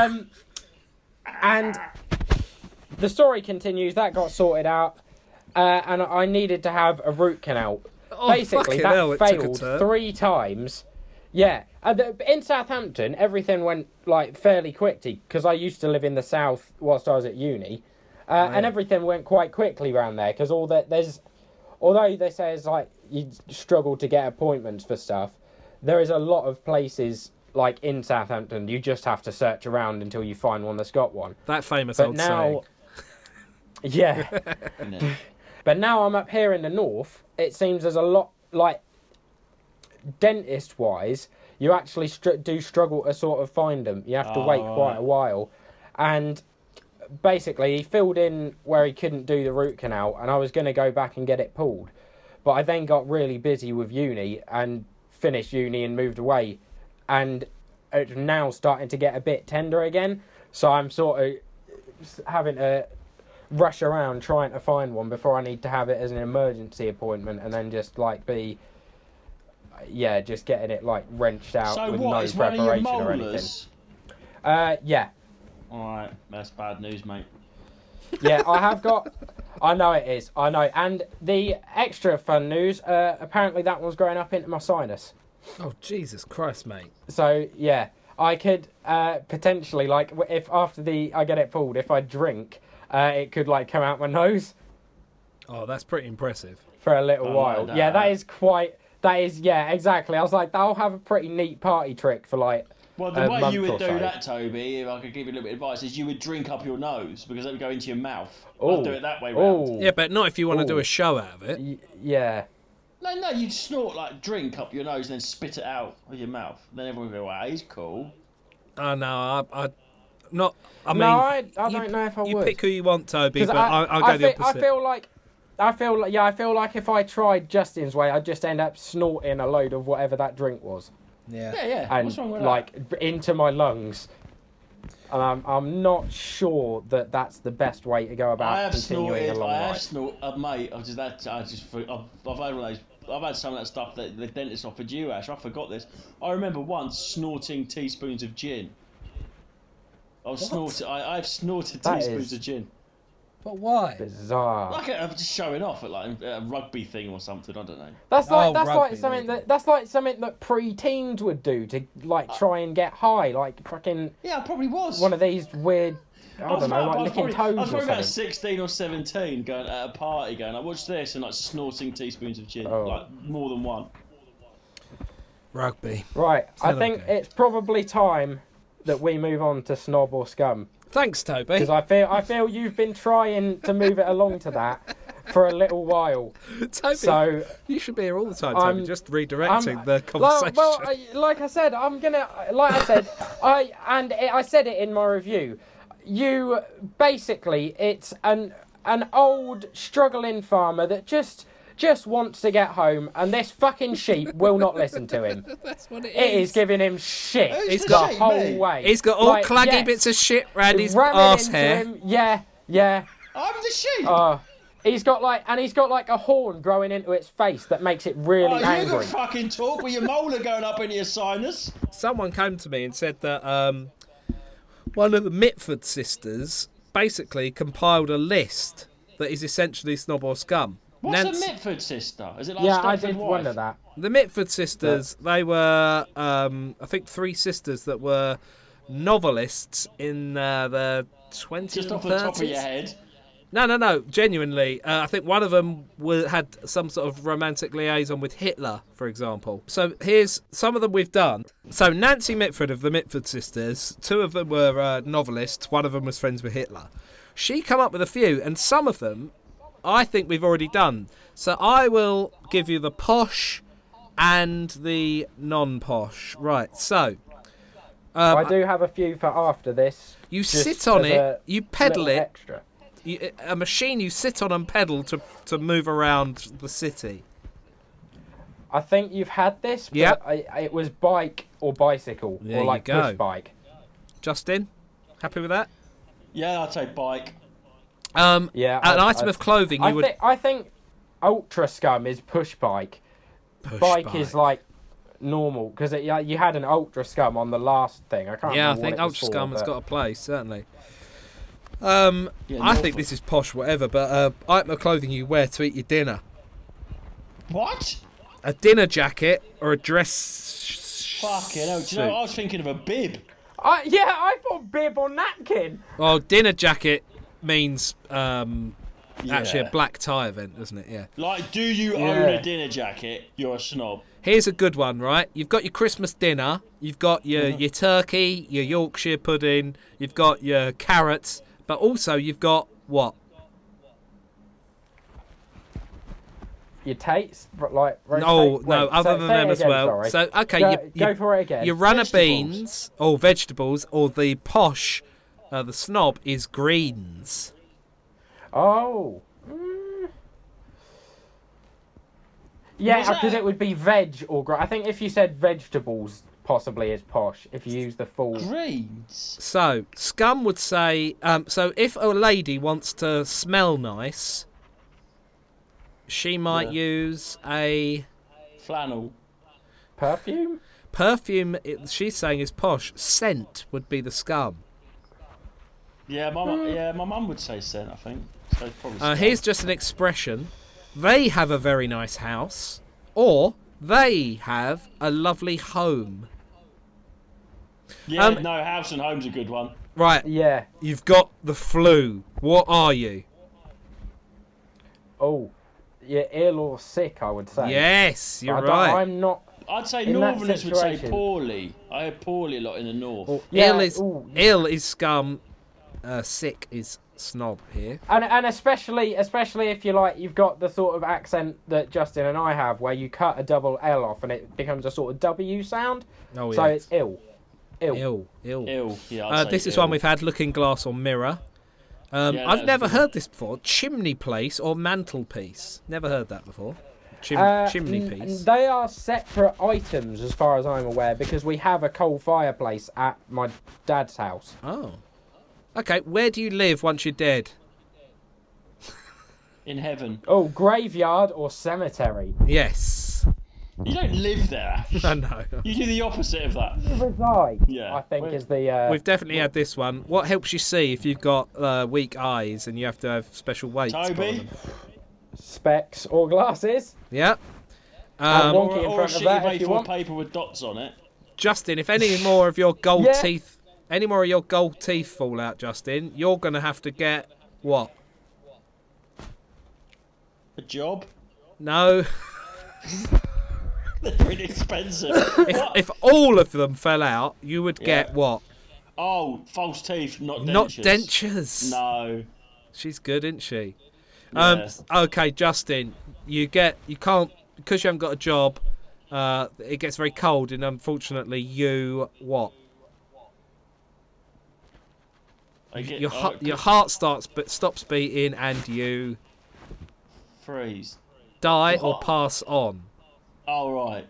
C: and the story continues. That got sorted out, and I needed to have a root canal. Basically, that failed 3 times. Yeah, in Southampton, everything went like fairly quickly because I used to live in the south whilst I was at uni, and everything went quite quickly around there because although they say it's like you struggle to get appointments for stuff, there is a lot of places. Like in Southampton, you just have to search around until you find one that's got one.
A: That famous old saying.
C: Yeah. But now I'm up here in the north, it seems there's a lot, like, dentist-wise, you actually do struggle to sort of find them. You have to wait quite a while. And basically, he filled in where he couldn't do the root canal, and I was going to go back and get it pulled. But I then got really busy with uni and finished uni and moved away. And it's now starting to get a bit tender again. So I'm sort of having to rush around trying to find one before I need to have it as an emergency appointment and then just like just getting it like wrenched out with no preparation or anything. Yeah.
B: Alright, that's bad news, mate.
C: Yeah, I know it is. I know. And the extra fun news, apparently that one's growing up into my sinus.
A: Oh, Jesus Christ, mate.
C: So, yeah, I could potentially, like, if after I get it pulled, if I drink, it could, like, come out my nose.
A: Oh, that's pretty impressive.
C: For a little while. Like that. Yeah, exactly. I was like, that'll have a pretty neat party trick for, like,
B: well, the way you would do that, Toby, if I could give you a little bit of advice, is you would drink up your nose, because it would go into your mouth. I'd do it that way round.
A: Yeah, but not if you want to do a show out of it.
C: Yeah.
B: No, you'd snort, like, drink up your nose and then spit it out of your mouth. Then everyone would go, wow, he's cool.
A: Oh, no, I don't know if I would. You pick who you want, Toby, but I'll go the opposite.
C: I feel like if I tried Justin's way, I'd just end up snorting a load of whatever that drink was.
B: Yeah.
C: And,
B: what's wrong with
C: like, into my lungs. And I'm not sure that that's the best way to go about continuing a long life.
B: I have snorted, mate. I've had some of that stuff that the dentist offered you, Ash. I forgot this. I remember once snorting teaspoons of gin. I've snorted teaspoons of gin.
A: But why?
C: Bizarre.
B: Like I'm just showing off at like a rugby thing or something. I don't know.
C: That's like something that pre-teens would do to like try and get high, like fucking.
B: Yeah, I probably was.
C: One of these weird. I don't know, like licking toes or something. I was probably about 16
B: or 17, going at a party, going, I watch this, and like snorting teaspoons of gin, like more than one.
A: Rugby.
C: Right, I think it's probably time that we move on to Snob or Scum.
A: Thanks, Toby.
C: Because I feel you've been trying to move it along to that for a little while.
A: Toby, so you should be here all the time, Toby. Just redirecting the conversation.
C: Well, like I said, I said it in my review. You basically, it's an old struggling farmer that just wants to get home, and this fucking sheep will not listen to him.
A: That's what it is.
C: It is giving him shit the whole way.
A: He's got all claggy bits of shit around his arse hair.
C: Yeah.
B: I'm the sheep.
C: He's got a horn growing into its face that makes it really angry.
B: You can fucking talk with your molar going up into your sinus.
A: Someone came to me and said that one of the Mitford sisters basically compiled a list that is essentially Snob or Scum.
B: What's a Mitford sister? Is it like
C: I did wonder that.
A: The Mitford sisters, they were, I think, 3 sisters that were novelists in the 20s and 30s.
B: Just off the top of your head?
A: No, genuinely. I think one of them had some sort of romantic liaison with Hitler, for example. So here's some of them we've done. So Nancy Mitford of the Mitford sisters, 2 of them were novelists, 1 of them was friends with Hitler. She come up with a few, and some of them I think we've already done. So I will give you the posh and the non-posh. Right, so
C: I do have a few for after this.
A: You sit on it, you pedal it.
C: Extra.
A: A machine you sit on and pedal to move around the city.
C: I think you've had this, but
A: yep.
C: it was bike or bicycle,
A: there
C: or like push bike.
A: Justin, happy with that?
B: Yeah, I'd say bike.
C: Yeah,
A: an item of clothing you would...
C: I think Ultra Scum is push bike. Bike is like normal, because you had an Ultra Scum on the last thing. I can't remember
A: I think
C: what it
A: Ultra Scum has got a place, certainly.
B: Yeah,
A: I think this is posh, whatever, but item of clothing you wear to eat your dinner.
B: What?
A: A dinner jacket or a dress.
B: Fucking hell! Do you know? I was thinking of a bib.
C: I thought bib or napkin.
A: Well, dinner jacket means actually a black tie event, doesn't it? Yeah.
B: Like, do you own a dinner jacket? You're a snob.
A: Here's a good one, right? You've got your Christmas dinner. You've got your turkey, your Yorkshire pudding. You've got your carrots, but also you've got what?
C: Your tates, like
A: no, other than them as well.
C: Sorry.
A: So okay,
C: go for it again.
A: Your runner beans or vegetables, or the posh, the snob is greens.
C: Oh, yeah, because it would be veg or I think if you said vegetables, possibly is posh. If you use the full
B: greens.
A: So Scum would say, so if a lady wants to smell nice, she might use a
B: flannel.
C: Perfume?
A: She's saying is posh. Scent would be the Scum.
B: Yeah, my mum would say scent, I think. So probably
A: here's just an expression. They have a very nice house, or they have a lovely home.
B: Yeah, no, house and home's a good one.
A: Right.
C: Yeah.
A: You've got the flu. What are you?
C: Oh. You're ill or sick, I would say.
A: Yes, you're right.
C: I'm not.
B: I'd say Northerners would say poorly. I heard poorly a lot in the north.
A: Well, ill is Scum. Sick is snob here.
C: And especially if you've got the sort of accent that Justin and I have, where you cut a double L off and it becomes a sort of W sound.
A: Oh yeah.
C: So it's ill.
B: Yeah.
A: This is one we've had: looking glass or mirror. I've never heard this before. Chimney place or mantelpiece. Never heard that before. Chimney piece.
C: They are separate items as far as I'm aware, because we have a coal fireplace at my dad's house.
A: Oh. Okay, where do you live once you're dead?
B: In heaven.
C: Oh, graveyard or cemetery?
A: Yes.
B: You don't live there.
A: No.
B: You do the opposite of that.
C: You reside.
B: Yeah.
C: I think is the.
A: We've definitely had this one. What helps you see if you've got weak eyes and you have to have special weights?
B: Toby.
C: Specs or glasses.
A: Yep.
B: Or a sheet of A4 paper with dots on it.
A: Justin, if any more of your gold teeth, fall out, Justin, you're gonna have to get what?
B: A job?
A: No.
B: They're really expensive.
A: If all of them fell out, you would get what?
B: Oh, false teeth, not dentures.
A: Not dentures.
B: No.
A: She's good, isn't she?
B: Yeah.
A: Okay, Justin, you can't, because you haven't got a job, it gets very cold, and unfortunately you what? Your heart stops beating, and you
B: freeze,
A: die, or pass on.
B: Oh right.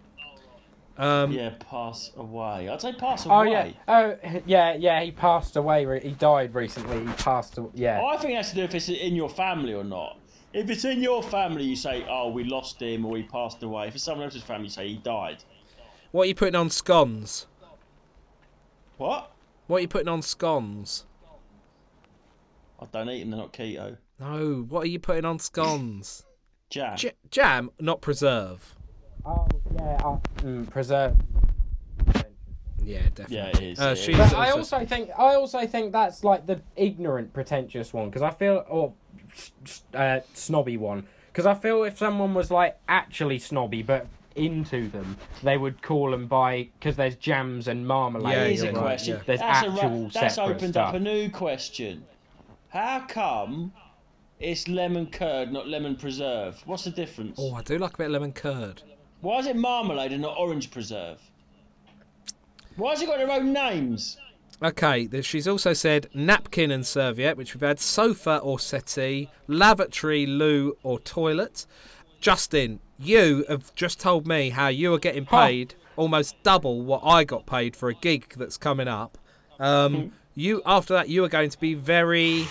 B: Pass away. I'd say pass away.
C: Oh yeah. Oh yeah. He passed away. He died recently. He passed away. Yeah.
B: I think it has to do if it's in your family or not. If it's in your family, you say, "Oh, we lost him," or "He passed away." If it's someone else's family, you say, "He died."
A: What are you putting on scones?
B: What?
A: What are you putting on scones?
B: I don't eat them. They're not keto.
A: No. What are you putting on scones?
B: Jam.
A: Jam, not preserve.
C: Oh yeah, preserve.
A: Yeah, definitely.
B: Yeah, it is.
C: But I also think that's like the ignorant, pretentious one, because I feel, snobby one, because I feel if someone was like actually snobby but into them, they would call them because there's jams and marmalade.
B: Yeah, here's a question.
C: There's
B: that's opened
C: stuff.
B: up a new question. How come it's lemon curd, not lemon preserve? What's the difference?
A: Oh, I do like a bit of lemon curd.
B: Why is it marmalade and not orange preserve? Why has it got their own names?
A: Okay, she's also said napkin and serviette, which we've had, sofa or settee, lavatory, loo or toilet, Justin, you have just told me how you are getting paid almost double what I got paid for a gig that's coming up. You after that, you are going to be very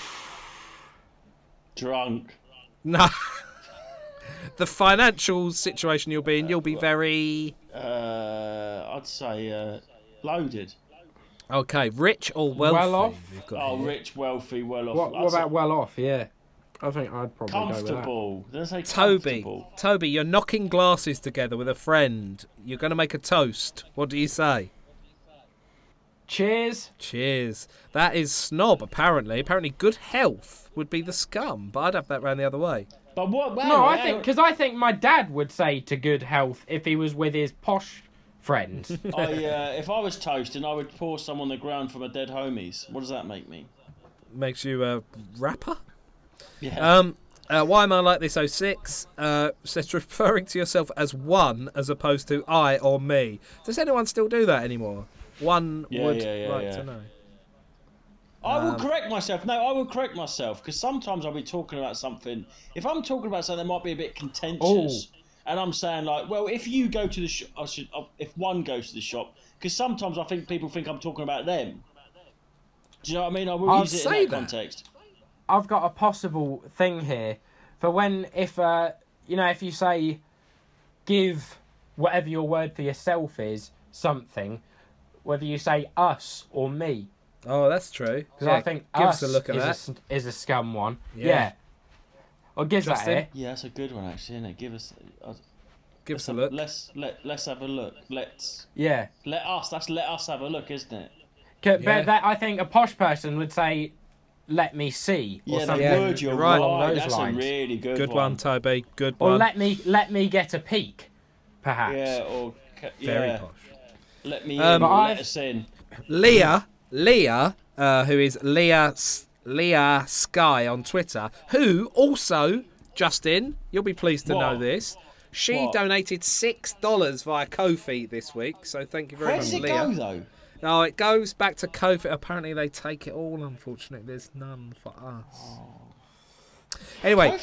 B: drunk.
A: No. The financial situation you'll be in, you'll be very...
B: I'd say loaded.
A: Okay, rich or wealthy?
C: Well off?
B: Rich, wealthy, well off.
C: What about well off? Yeah. I think I'd probably
B: comfortable.
C: Go with that.
A: Toby, you're knocking glasses together with a friend. You're going to make a toast. What do you say?
C: Cheers.
A: Cheers. That is snob, apparently. Apparently good health would be the scum, but I'd have that round the other way.
B: But what?
C: No, I think my dad would say to good health if he was with his posh friends.
B: If I was toasting, I would pour some on the ground for my dead homies. What does that make me?
A: Makes you a rapper?
B: Yeah.
A: Why am I like this 06? Says referring to yourself as one as opposed to I or me. Does anyone still do that anymore? One would like to know.
B: I will correct myself. No, I will correct myself because sometimes I'll be talking about something. If I'm talking about something that might be a bit contentious, and I'm saying like, well, if you go to the shop, if one goes to the shop, because sometimes I think people think I'm talking about them. Do you know what I mean? I will use it in that context.
C: I've got a possible thing here for when if you say give whatever your word for yourself is something, whether you say us or me.
A: Oh, that's true.
C: Because I think
A: give
C: us
A: us a look at that.
C: Is a scum one. Yeah. Or gives that here.
B: Yeah, that's a good one actually, isn't it? Give us
A: a look.
B: Let's have a look. Let us have a look, isn't it?
C: But that, I think a posh person would say, "Let me see." Or something
B: word you're right.
C: Along those
B: that's
C: lines.
B: A really good
A: one, Toby. Good
C: or
A: one.
C: Or let me get a peek, perhaps.
B: Yeah. Or
A: very posh.
B: Let me in. Let us in.
A: Leah, who is Leah Sky on Twitter, who also, Justin, you'll be pleased to know this. She donated $6 via Ko-fi this week, so thank you very much, Leah.
B: Where does it go, though?
A: No, it goes back to Ko-fi. Apparently, they take it all. Unfortunately, there's none for us. Anyway,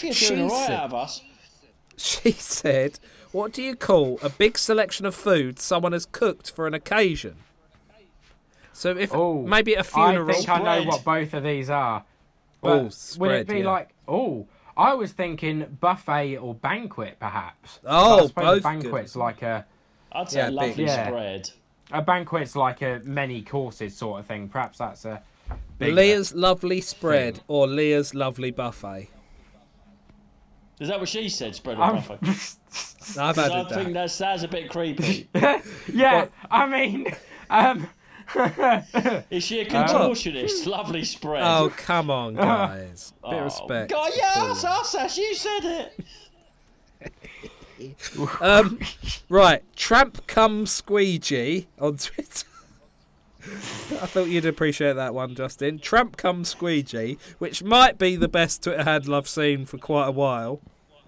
A: she said, "What do you call a big selection of food someone has cooked for an occasion?" So if maybe at a funeral.
C: I think I know what both of these are. But would it be like I was thinking buffet or banquet, perhaps.
A: Oh, both
C: banquet's
A: good.
C: like a.
B: I'd say a lovely spread.
C: A banquet's like a many courses sort of thing. Perhaps that's a.
A: Leah's lovely spread or Leah's lovely buffet.
B: Is that what she said? Spread or buffet?
A: I've added
B: I think that's a bit creepy.
C: Yeah, I mean.
B: Is she a contortionist? Lovely spread.
A: Oh, come on, guys. Bit of respect.
B: God, that's us. You said
A: it. Right. Tramp cum squeegee on Twitter. I thought you'd appreciate that one, Justin. Tramp cum squeegee, which might be the best Twitter handle I've seen for quite a while.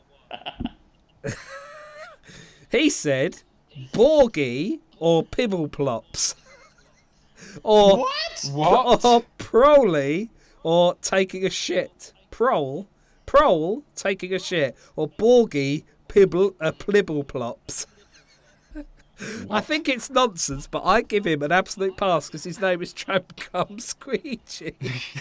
A: He said, Borgie or Pibbleplops. Or
B: what?
A: Or Proly or taking a shit. Prol taking a shit. Or Borgie Plibbleplops. I think it's nonsense, but I give him an absolute pass because his name is Tramp Cum Squeegee.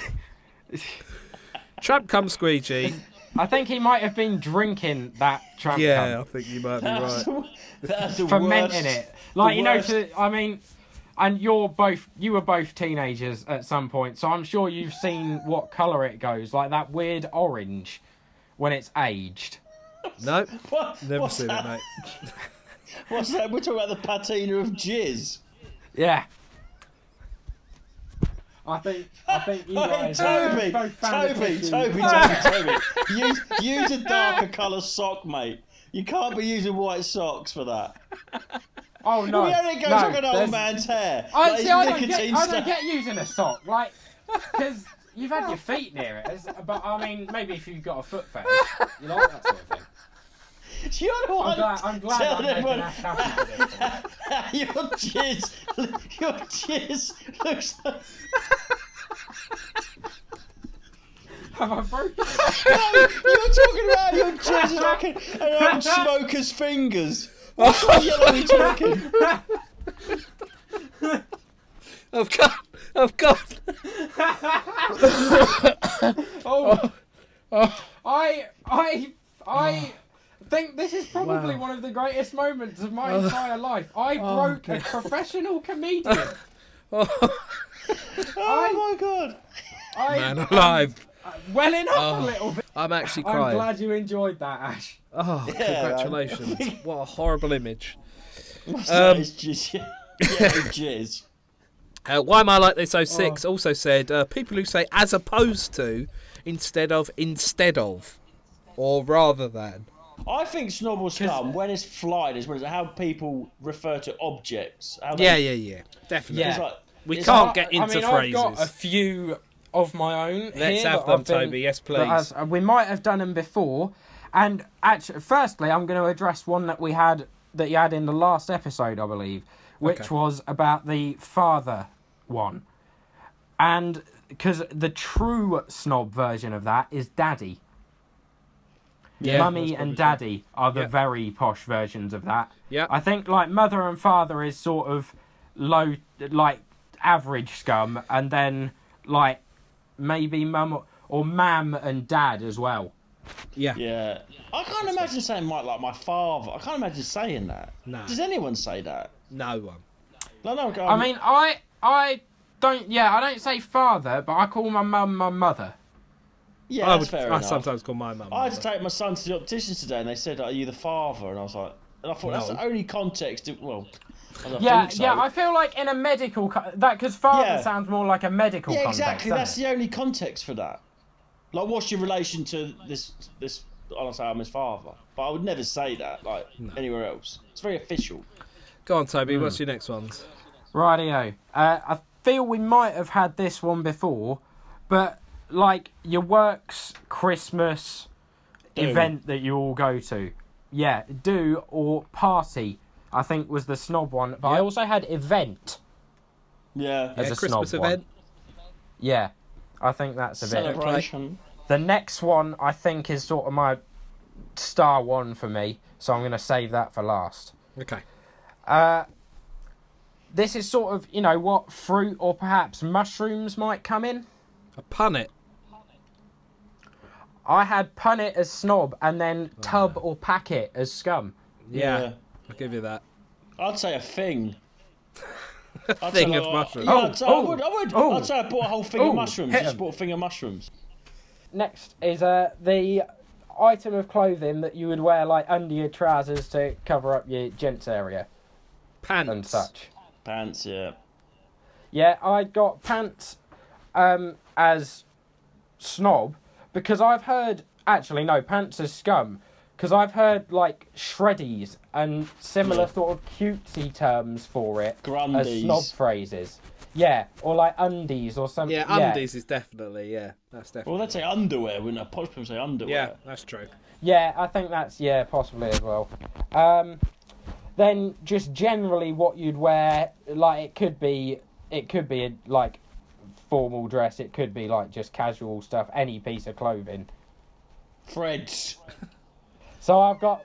A: Tramp Cum Squeegee.
C: I think he might have been drinking that Tramp Cum.
A: Yeah, I think you might be right.
B: That's the
C: fermenting
B: worst,
C: it. Like, you know, and you were both teenagers at some point, so I'm sure you've seen what colour it goes, like that weird orange when it's aged.
A: No, never seen it, mate.
B: What's that? We're talking about the patina of jizz.
C: Yeah. I think you guys
B: Toby. Use a darker colour sock, mate. You can't be using white socks for that.
C: Oh no!
B: It goes like an old man's hair.
C: I don't get using a sock, like, because you've had your feet near it. But I mean, maybe if you've got a foot fetish, you like that sort of thing.
B: You're the one.
C: I'm glad I'm making Ash happy today.
B: Your jizz looks like.
C: Have I broken it?
B: No, you're talking about your jizz is like an old smoker's fingers. What sort of yellow are you talking?
A: I've got.
C: I think this is probably one of the greatest moments of my entire life. I broke a professional comedian.
B: Oh my god!
A: Man alive.
C: Welling up a little bit.
A: I'm actually crying.
C: I'm glad you enjoyed that, Ash.
A: Oh, yeah, congratulations. What a horrible image.
B: It's just jizz.
A: Why Am I Like This 06 also said, people who say as opposed to instead of, or rather than.
B: I think snob or scum, when it's flight, is when it's how people refer to objects.
A: Yeah. Definitely.
C: Yeah.
A: Like, we can't get into phrases.
C: I've got a few of my own.
A: Let's have them, Toby. Yes, please.
C: We might have done them before. And actually, firstly, I'm going to address one that you had in the last episode, I believe, which was about the father one. And because the true snob version of that is daddy. Yeah, Mummy and daddy are the very posh versions of that.
A: Yeah.
C: I think like mother and father is sort of low, like average scum, and then like maybe mum or mam and dad as well.
A: Yeah.
B: Yeah. I can't imagine saying my father. I can't imagine saying that.
A: No.
B: Does anyone say that?
A: No one.
B: No.
C: I mean, I don't. Yeah, I don't say father, but I call my mum my mother.
B: Yeah, that's fair enough.
A: I sometimes call my mum.
B: I had to take my son to the optician today, and they said, "Are you the father?" And I was like, and I thought that's the only context.
C: Yeah, I feel like in a medical because father sounds more like a medical context.
B: Yeah, exactly. That's the only context for that. Like, what's your relation to this? Honestly, I'm his father, but I would never say that anywhere else. It's very official.
A: Go on, Toby. What's your next ones?
C: Rightio. I feel we might have had this one before, but like your work's Christmas event that you all go to, do or party. I think was the snob one, but I also had event.
B: Yeah,
C: as a
A: Christmas
C: snob
A: event.
C: One. Yeah, I think that's a bit
B: celebration.
C: The next one I think is sort of my star one for me, so I'm going to save that for last.
A: Okay.
C: This is sort of what fruit or perhaps mushrooms might come in.
A: A punnet.
C: I had punnet as snob and then tub or packet as scum.
A: Yeah. I'll give you that.
B: I'd say a thing.
A: A thing of mushrooms.
B: I would. I'd say I bought a whole thing of mushrooms. Just bought a thing of mushrooms.
C: Next is the item of clothing that you would wear like under your trousers to cover up your gents area.
A: Pants.
C: And such.
B: Pants, yeah.
C: Yeah, I got pants as snob because I've heard... Actually, no, pants as scum. Because I've heard, like, shreddies and similar sort of cutesy terms for it.
B: Grundies.
C: As snob phrases. Yeah, or like undies or something.
A: Yeah, undies is definitely, that's definitely.
B: Well, they'd say underwear, wouldn't it? Posh people say underwear.
A: Yeah, that's true.
C: Yeah, I think that's, possibly as well. Then just generally what you'd wear, like, it could be like formal dress, it could be like just casual stuff, any piece of clothing.
B: Freds.
C: So I've got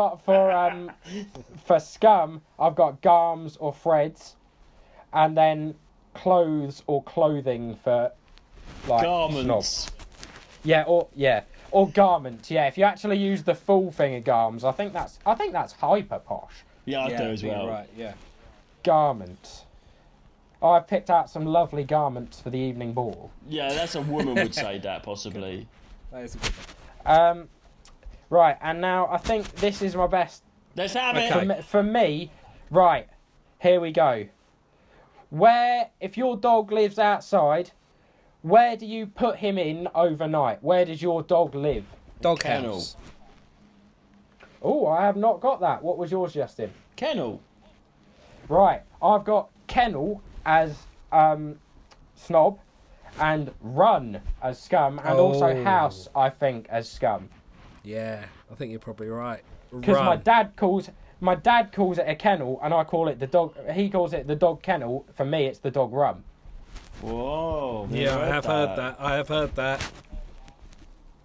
C: for scum, I've got garms or threads, and then clothes or clothing for like
B: garments.
C: Snob. Or garments. Yeah, if you actually use the full thing of garms, I think that's hyper posh.
B: Yeah, I do as well.
A: Right, yeah.
C: Garments. I've picked out some lovely garments for the evening ball.
B: Yeah, that's a woman would say that possibly.
A: That is a good one.
C: Right, and now I think this is my best.
B: Let's have it.
C: For me, right, here we go. If your dog lives outside, where do you put him in overnight? Where does your dog live?
A: Dog
B: kennel.
A: House.
C: Oh, I have not got that. What was yours, Justin?
B: Kennel.
C: Right, I've got kennel as snob, and run as scum, and also house, I think, as scum.
A: Yeah, I think you're probably right.
C: Because my dad calls it a kennel, and I call it the dog. He calls it the dog kennel. For me, it's the dog run.
B: Whoa.
A: Yeah, I have heard that.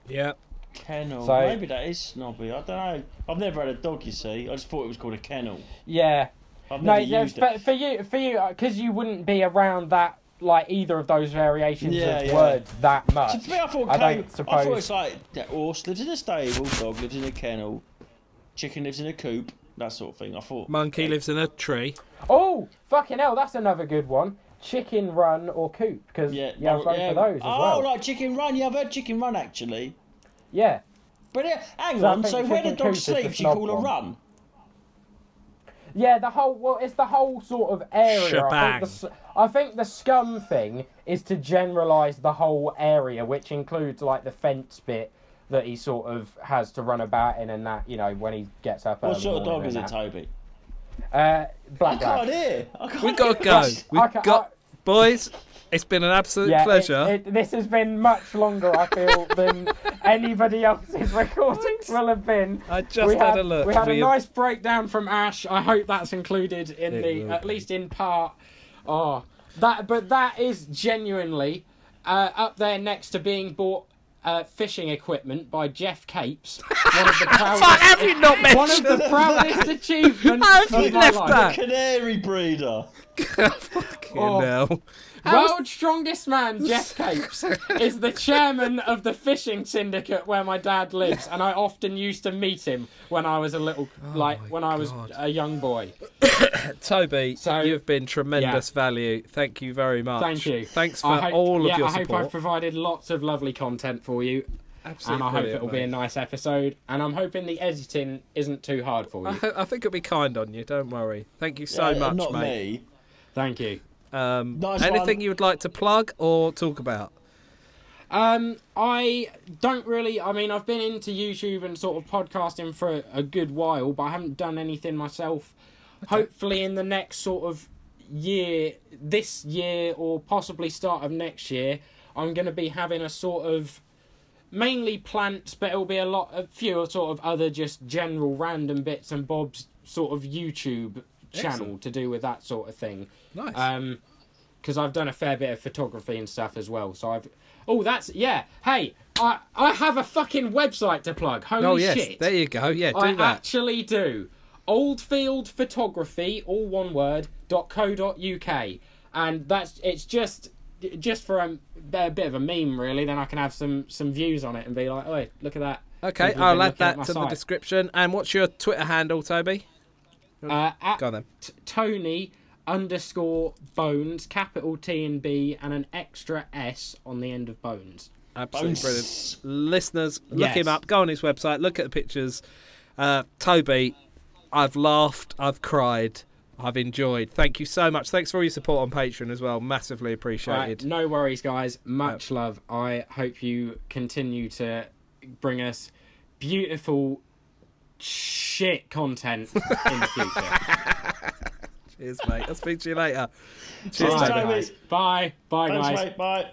A: Yeah.
B: Kennel. So, maybe that is snobby. I don't know. I've never had a dog, you see. I just thought it was called a kennel.
C: Yeah.
B: I've never used it.
C: For you, because you wouldn't be around that, like either of those variations of words that much.
B: So for me, I thought it's like the horse lives in a stable, dog lives in a kennel, chicken lives in a coop, that sort of thing. I thought
A: monkey lives in a tree.
C: Oh, fucking hell, that's another good one. Chicken run or coop, because you have both of those as well.
B: Oh, like chicken run. Yeah, I've heard chicken run actually.
C: Yeah.
B: But hang on, so where the dog sleeps, you call a run?
C: Yeah, it's the whole sort of area.
A: Shebang.
C: I think the scum thing is to generalise the whole area, which includes like the fence bit that he sort of has to run about in, and that, you know, when he gets up.
B: What sort of dog is it, Toby?
C: Black
B: I can't hear.
A: We've got to go. We've got boys. It's been an absolute pleasure.
C: This has been much longer, I feel, than anybody else's recordings will have been.
A: I just had a look.
C: We had a nice breakdown from Ash. I hope that's included in at least in part. Oh, but that is genuinely up there next to being bought fishing equipment by Jeff Capes. One of the proudest.
A: Have you not mentioned?
C: One of the proudest achievements of my life.
B: The canary breeder.
A: Fucking hell.
C: World's strongest man, Jeff Capes, is the chairman of the fishing syndicate where my dad lives, and I often used to meet him when I was a young boy.
A: Toby, you've been tremendous value. Thank you very much.
C: Thank you.
A: Thanks for all of your support.
C: I hope I've provided lots of lovely content for you.
A: Absolutely.
C: And I hope it'll be a nice episode. And I'm hoping the editing isn't too hard for you.
A: I think it'll be kind on you. Don't worry. Thank you so much,
B: not
A: mate.
B: Me.
C: Thank you.
A: Anything you would like to plug or talk about?
C: I don't really. I mean, I've been into YouTube and sort of podcasting for a good while, but I haven't done anything myself. Okay. Hopefully, in the next sort of year, this year or possibly start of next year, I'm going to be having a sort of mainly plants, but it'll be a few sort of other just general random bits and bobs sort of YouTube channel to do with that sort of thing.
A: Nice.
C: Because I've done a fair bit of photography and stuff as well. So Hey, I have a fucking website to plug. Holy shit.
A: There you go. Yeah, do that.
C: I actually do. Oldfield Photography, all one word, .co.uk. And it's just for a bit of a meme, really. Then I can have some views on it and be like, oh, look at that.
A: Okay, I'll add that to the description. And what's your Twitter handle, Toby?
C: Go on then. Tony_Bones, capital T and B, and an extra S on the end of Bones.
A: Absolutely brilliant. Listeners, look him up. Go on his website. Look at the pictures. Toby, I've laughed. I've cried. I've enjoyed. Thank you so much. Thanks for all your support on Patreon as well. Massively appreciated.
C: Right, no worries, guys. Much love. I hope you continue to bring us beautiful shit content in the future.
A: Cheers, mate. I'll speak to you later.
C: Cheers, guys. Bye. Bye,
B: thanks,
C: guys.
B: Mate. Bye.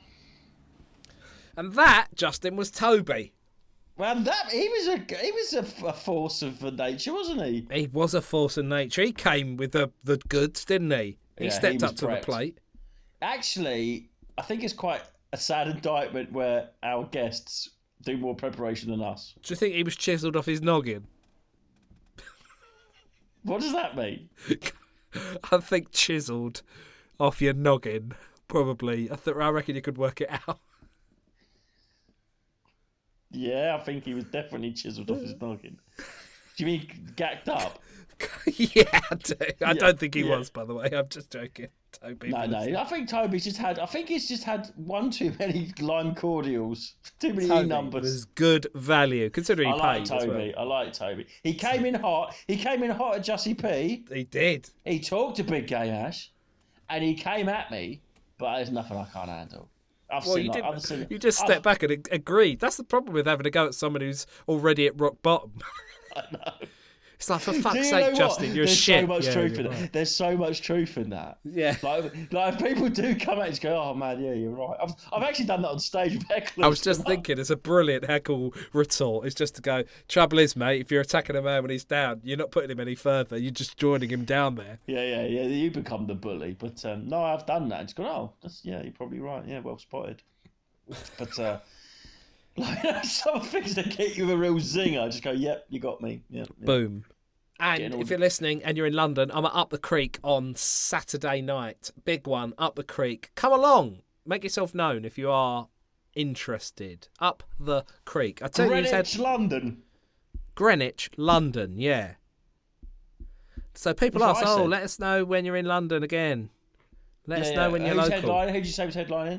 A: And that, Justin, was Toby.
B: Well, he was a force of nature, wasn't he?
A: He was a force of nature. He came with the goods, didn't he? He stepped up to the plate.
B: Actually, I think it's quite a sad indictment where our guests do more preparation than us.
A: Do you think he was chiselled off his noggin?
B: What does that mean?
A: I think chiselled off your noggin, probably. I reckon you could work it out.
B: Yeah, I think he was definitely chiselled off his noggin. Do you mean gacked up?
A: Yeah, I do. I don't think he was, by the way. I'm just joking. Toby.
B: No. I think Toby's just had. I think he's just had one too many lime cordials, too many numbers.
A: Was good value considering he paid.
B: I like Toby. He came in hot. He came in hot at Jussie P.
A: He did.
B: He talked a big game, Ash, and he came at me. But there's nothing I can't handle.
A: You just stepped back and agreed. That's the problem with having to go at someone who's already at rock bottom.
B: I know.
A: It's like, for fuck's sake, Justin, you're shit.
B: So much truth in that. There's so much truth in that.
A: Yeah.
B: Like if people do come out and go, oh man, yeah, you're right. I've actually done that on stage with hecklers.
A: I was just thinking, it's a brilliant heckle retort. It's just to go, trouble is, mate, if you're attacking a man when he's down, you're not putting him any further. You're just joining him down there.
B: Yeah. You become the bully. But no, I've done that. It's gone, you're probably right. Yeah, well spotted. But Like some things that get you a real zinger. Just go, yep, you got me. Yep.
A: Boom. And if you're listening and you're in London, I'm at Up the Creek on Saturday night. Big one, Up the Creek. Come along. Make yourself known if you are interested. Up the Creek. I tell
B: Greenwich, London.
A: Greenwich, London, yeah. So people ask, let us know when you're in London again. Let us know when you're local.
B: Who did you say was headlining?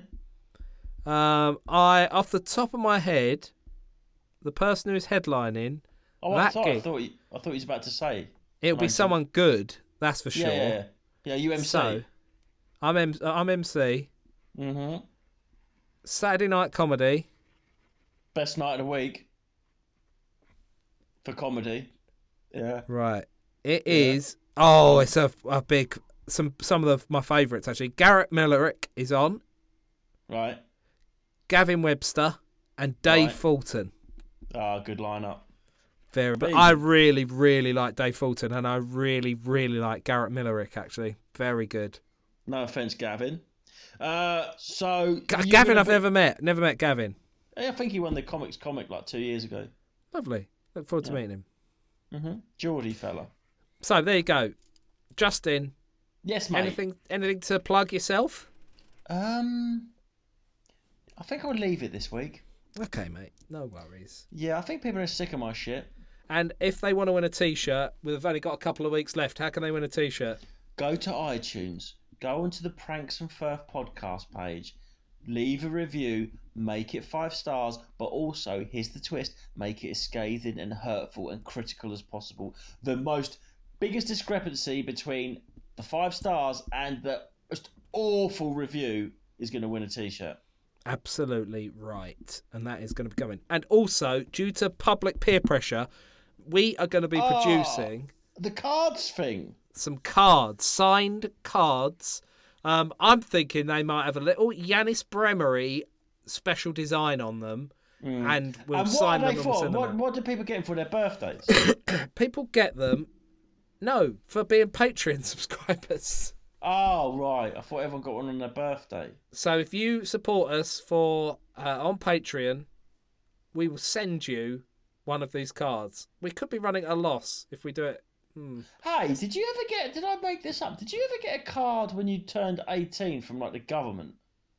A: Off the top of my head, the person who's headlining...
B: I thought he was about to say.
A: It'll be someone good, that's for sure.
B: Yeah, you MC.
A: So, I'm MC.
B: Mm-hmm.
A: Saturday night comedy.
B: Best night of the week. For comedy. Yeah.
A: Right. It is. Oh, it's a big... Some of my favourites, actually. Garrett Millerick is on.
B: Right.
A: Gavin Webster and Dave Fulton.
B: Good lineup.
A: But I really, really like Dave Fulton, and I really, really like Garrett Millerick, actually. Very good.
B: No offence, Gavin.
A: Gavin I've never met. Never met Gavin.
B: I think he won the Comics Comic like 2 years ago.
A: Lovely. Look forward to meeting him.
B: Mm-hmm. Geordie fella.
A: So, there you go. Justin.
B: Yes, mate.
A: Anything to plug yourself?
B: I think I'll leave it this week.
A: Okay, mate. No worries.
B: Yeah, I think people are sick of my shit.
A: And if they want to win a T-shirt, we've only got a couple of weeks left. How can they win a T-shirt?
B: Go to iTunes. Go onto the Pranks and Firth podcast page. Leave a review. Make it 5 stars. But also, here's the twist. Make it as scathing and hurtful and critical as possible. The biggest discrepancy between the 5 stars and the most awful review is going to win a T-shirt.
A: Absolutely right. And that is going to be coming. And also, due to public peer pressure, we are going to be producing...
B: The cards thing.
A: Some cards. Signed cards. I'm thinking they might have a little Yanis Bremery special design on them. And we'll sign them.
B: What do people get for their birthdays?
A: People get them... No, for being Patreon subscribers.
B: Oh, right. I thought everyone got one on their birthday.
A: So if you support us on Patreon, we will send you one of these cards. We could be running a loss if we do it.
B: Hey, did I make this up? Did you ever get a card when you turned 18 from like the government?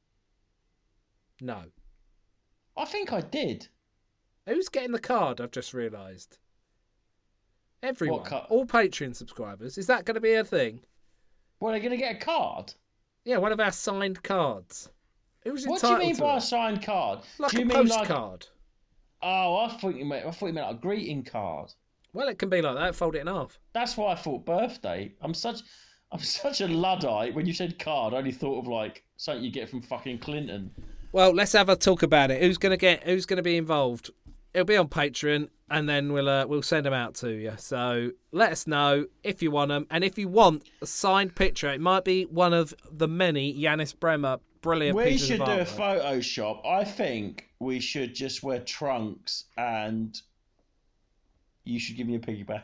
A: No.
B: I think I did.
A: Who's getting the card? I've just realised. Everyone. All Patreon subscribers. Is that going to be a thing?
B: Well, they're going to get a card?
A: Yeah, one of our signed cards.
B: What do you mean by a signed card?
A: Like a postcard.
B: Oh, I thought you meant a greeting card.
A: Well, it can be like that. Fold it in half.
B: That's why I thought birthday. I'm such a Luddite. When you said card, I only thought of like something you get from fucking Clinton.
A: Well, let's have a talk about it. Who's going to be involved? It'll be on Patreon, and then we'll send them out to you. So let us know if you want them, and if you want a signed picture, it might be one of the many Yanis Bremer brilliant pieces of artwork.
B: We should do a Photoshop. I think we should just wear trunks, and you should give me a piggyback.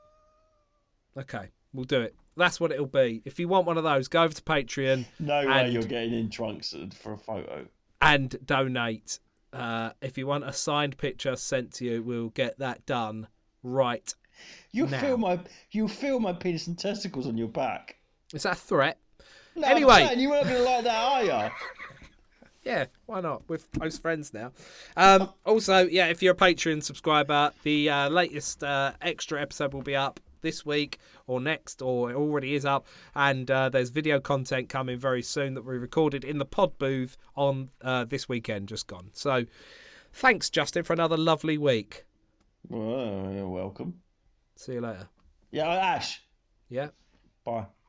A: Okay, we'll do it. That's what it'll be. If you want one of those, go over to Patreon.
B: No way you're getting in trunks for a photo.
A: And donate. If you want a signed picture sent to you, we'll get that done right now.
B: You'll feel my penis and testicles on your back.
A: Is that a threat?
B: No,
A: anyway,
B: you weren't going to like that, are you?
A: Yeah, why not? We're close friends now. Also, yeah, if you're a Patreon subscriber, the latest extra episode will be up this week or next, or it already is up, and there's video content coming very soon that we recorded in the pod booth on this weekend just gone. So thanks, Justin, for another lovely week.
B: Well, you're welcome.
A: See you later.
B: Yeah, Ash.
A: Yeah.
B: Bye.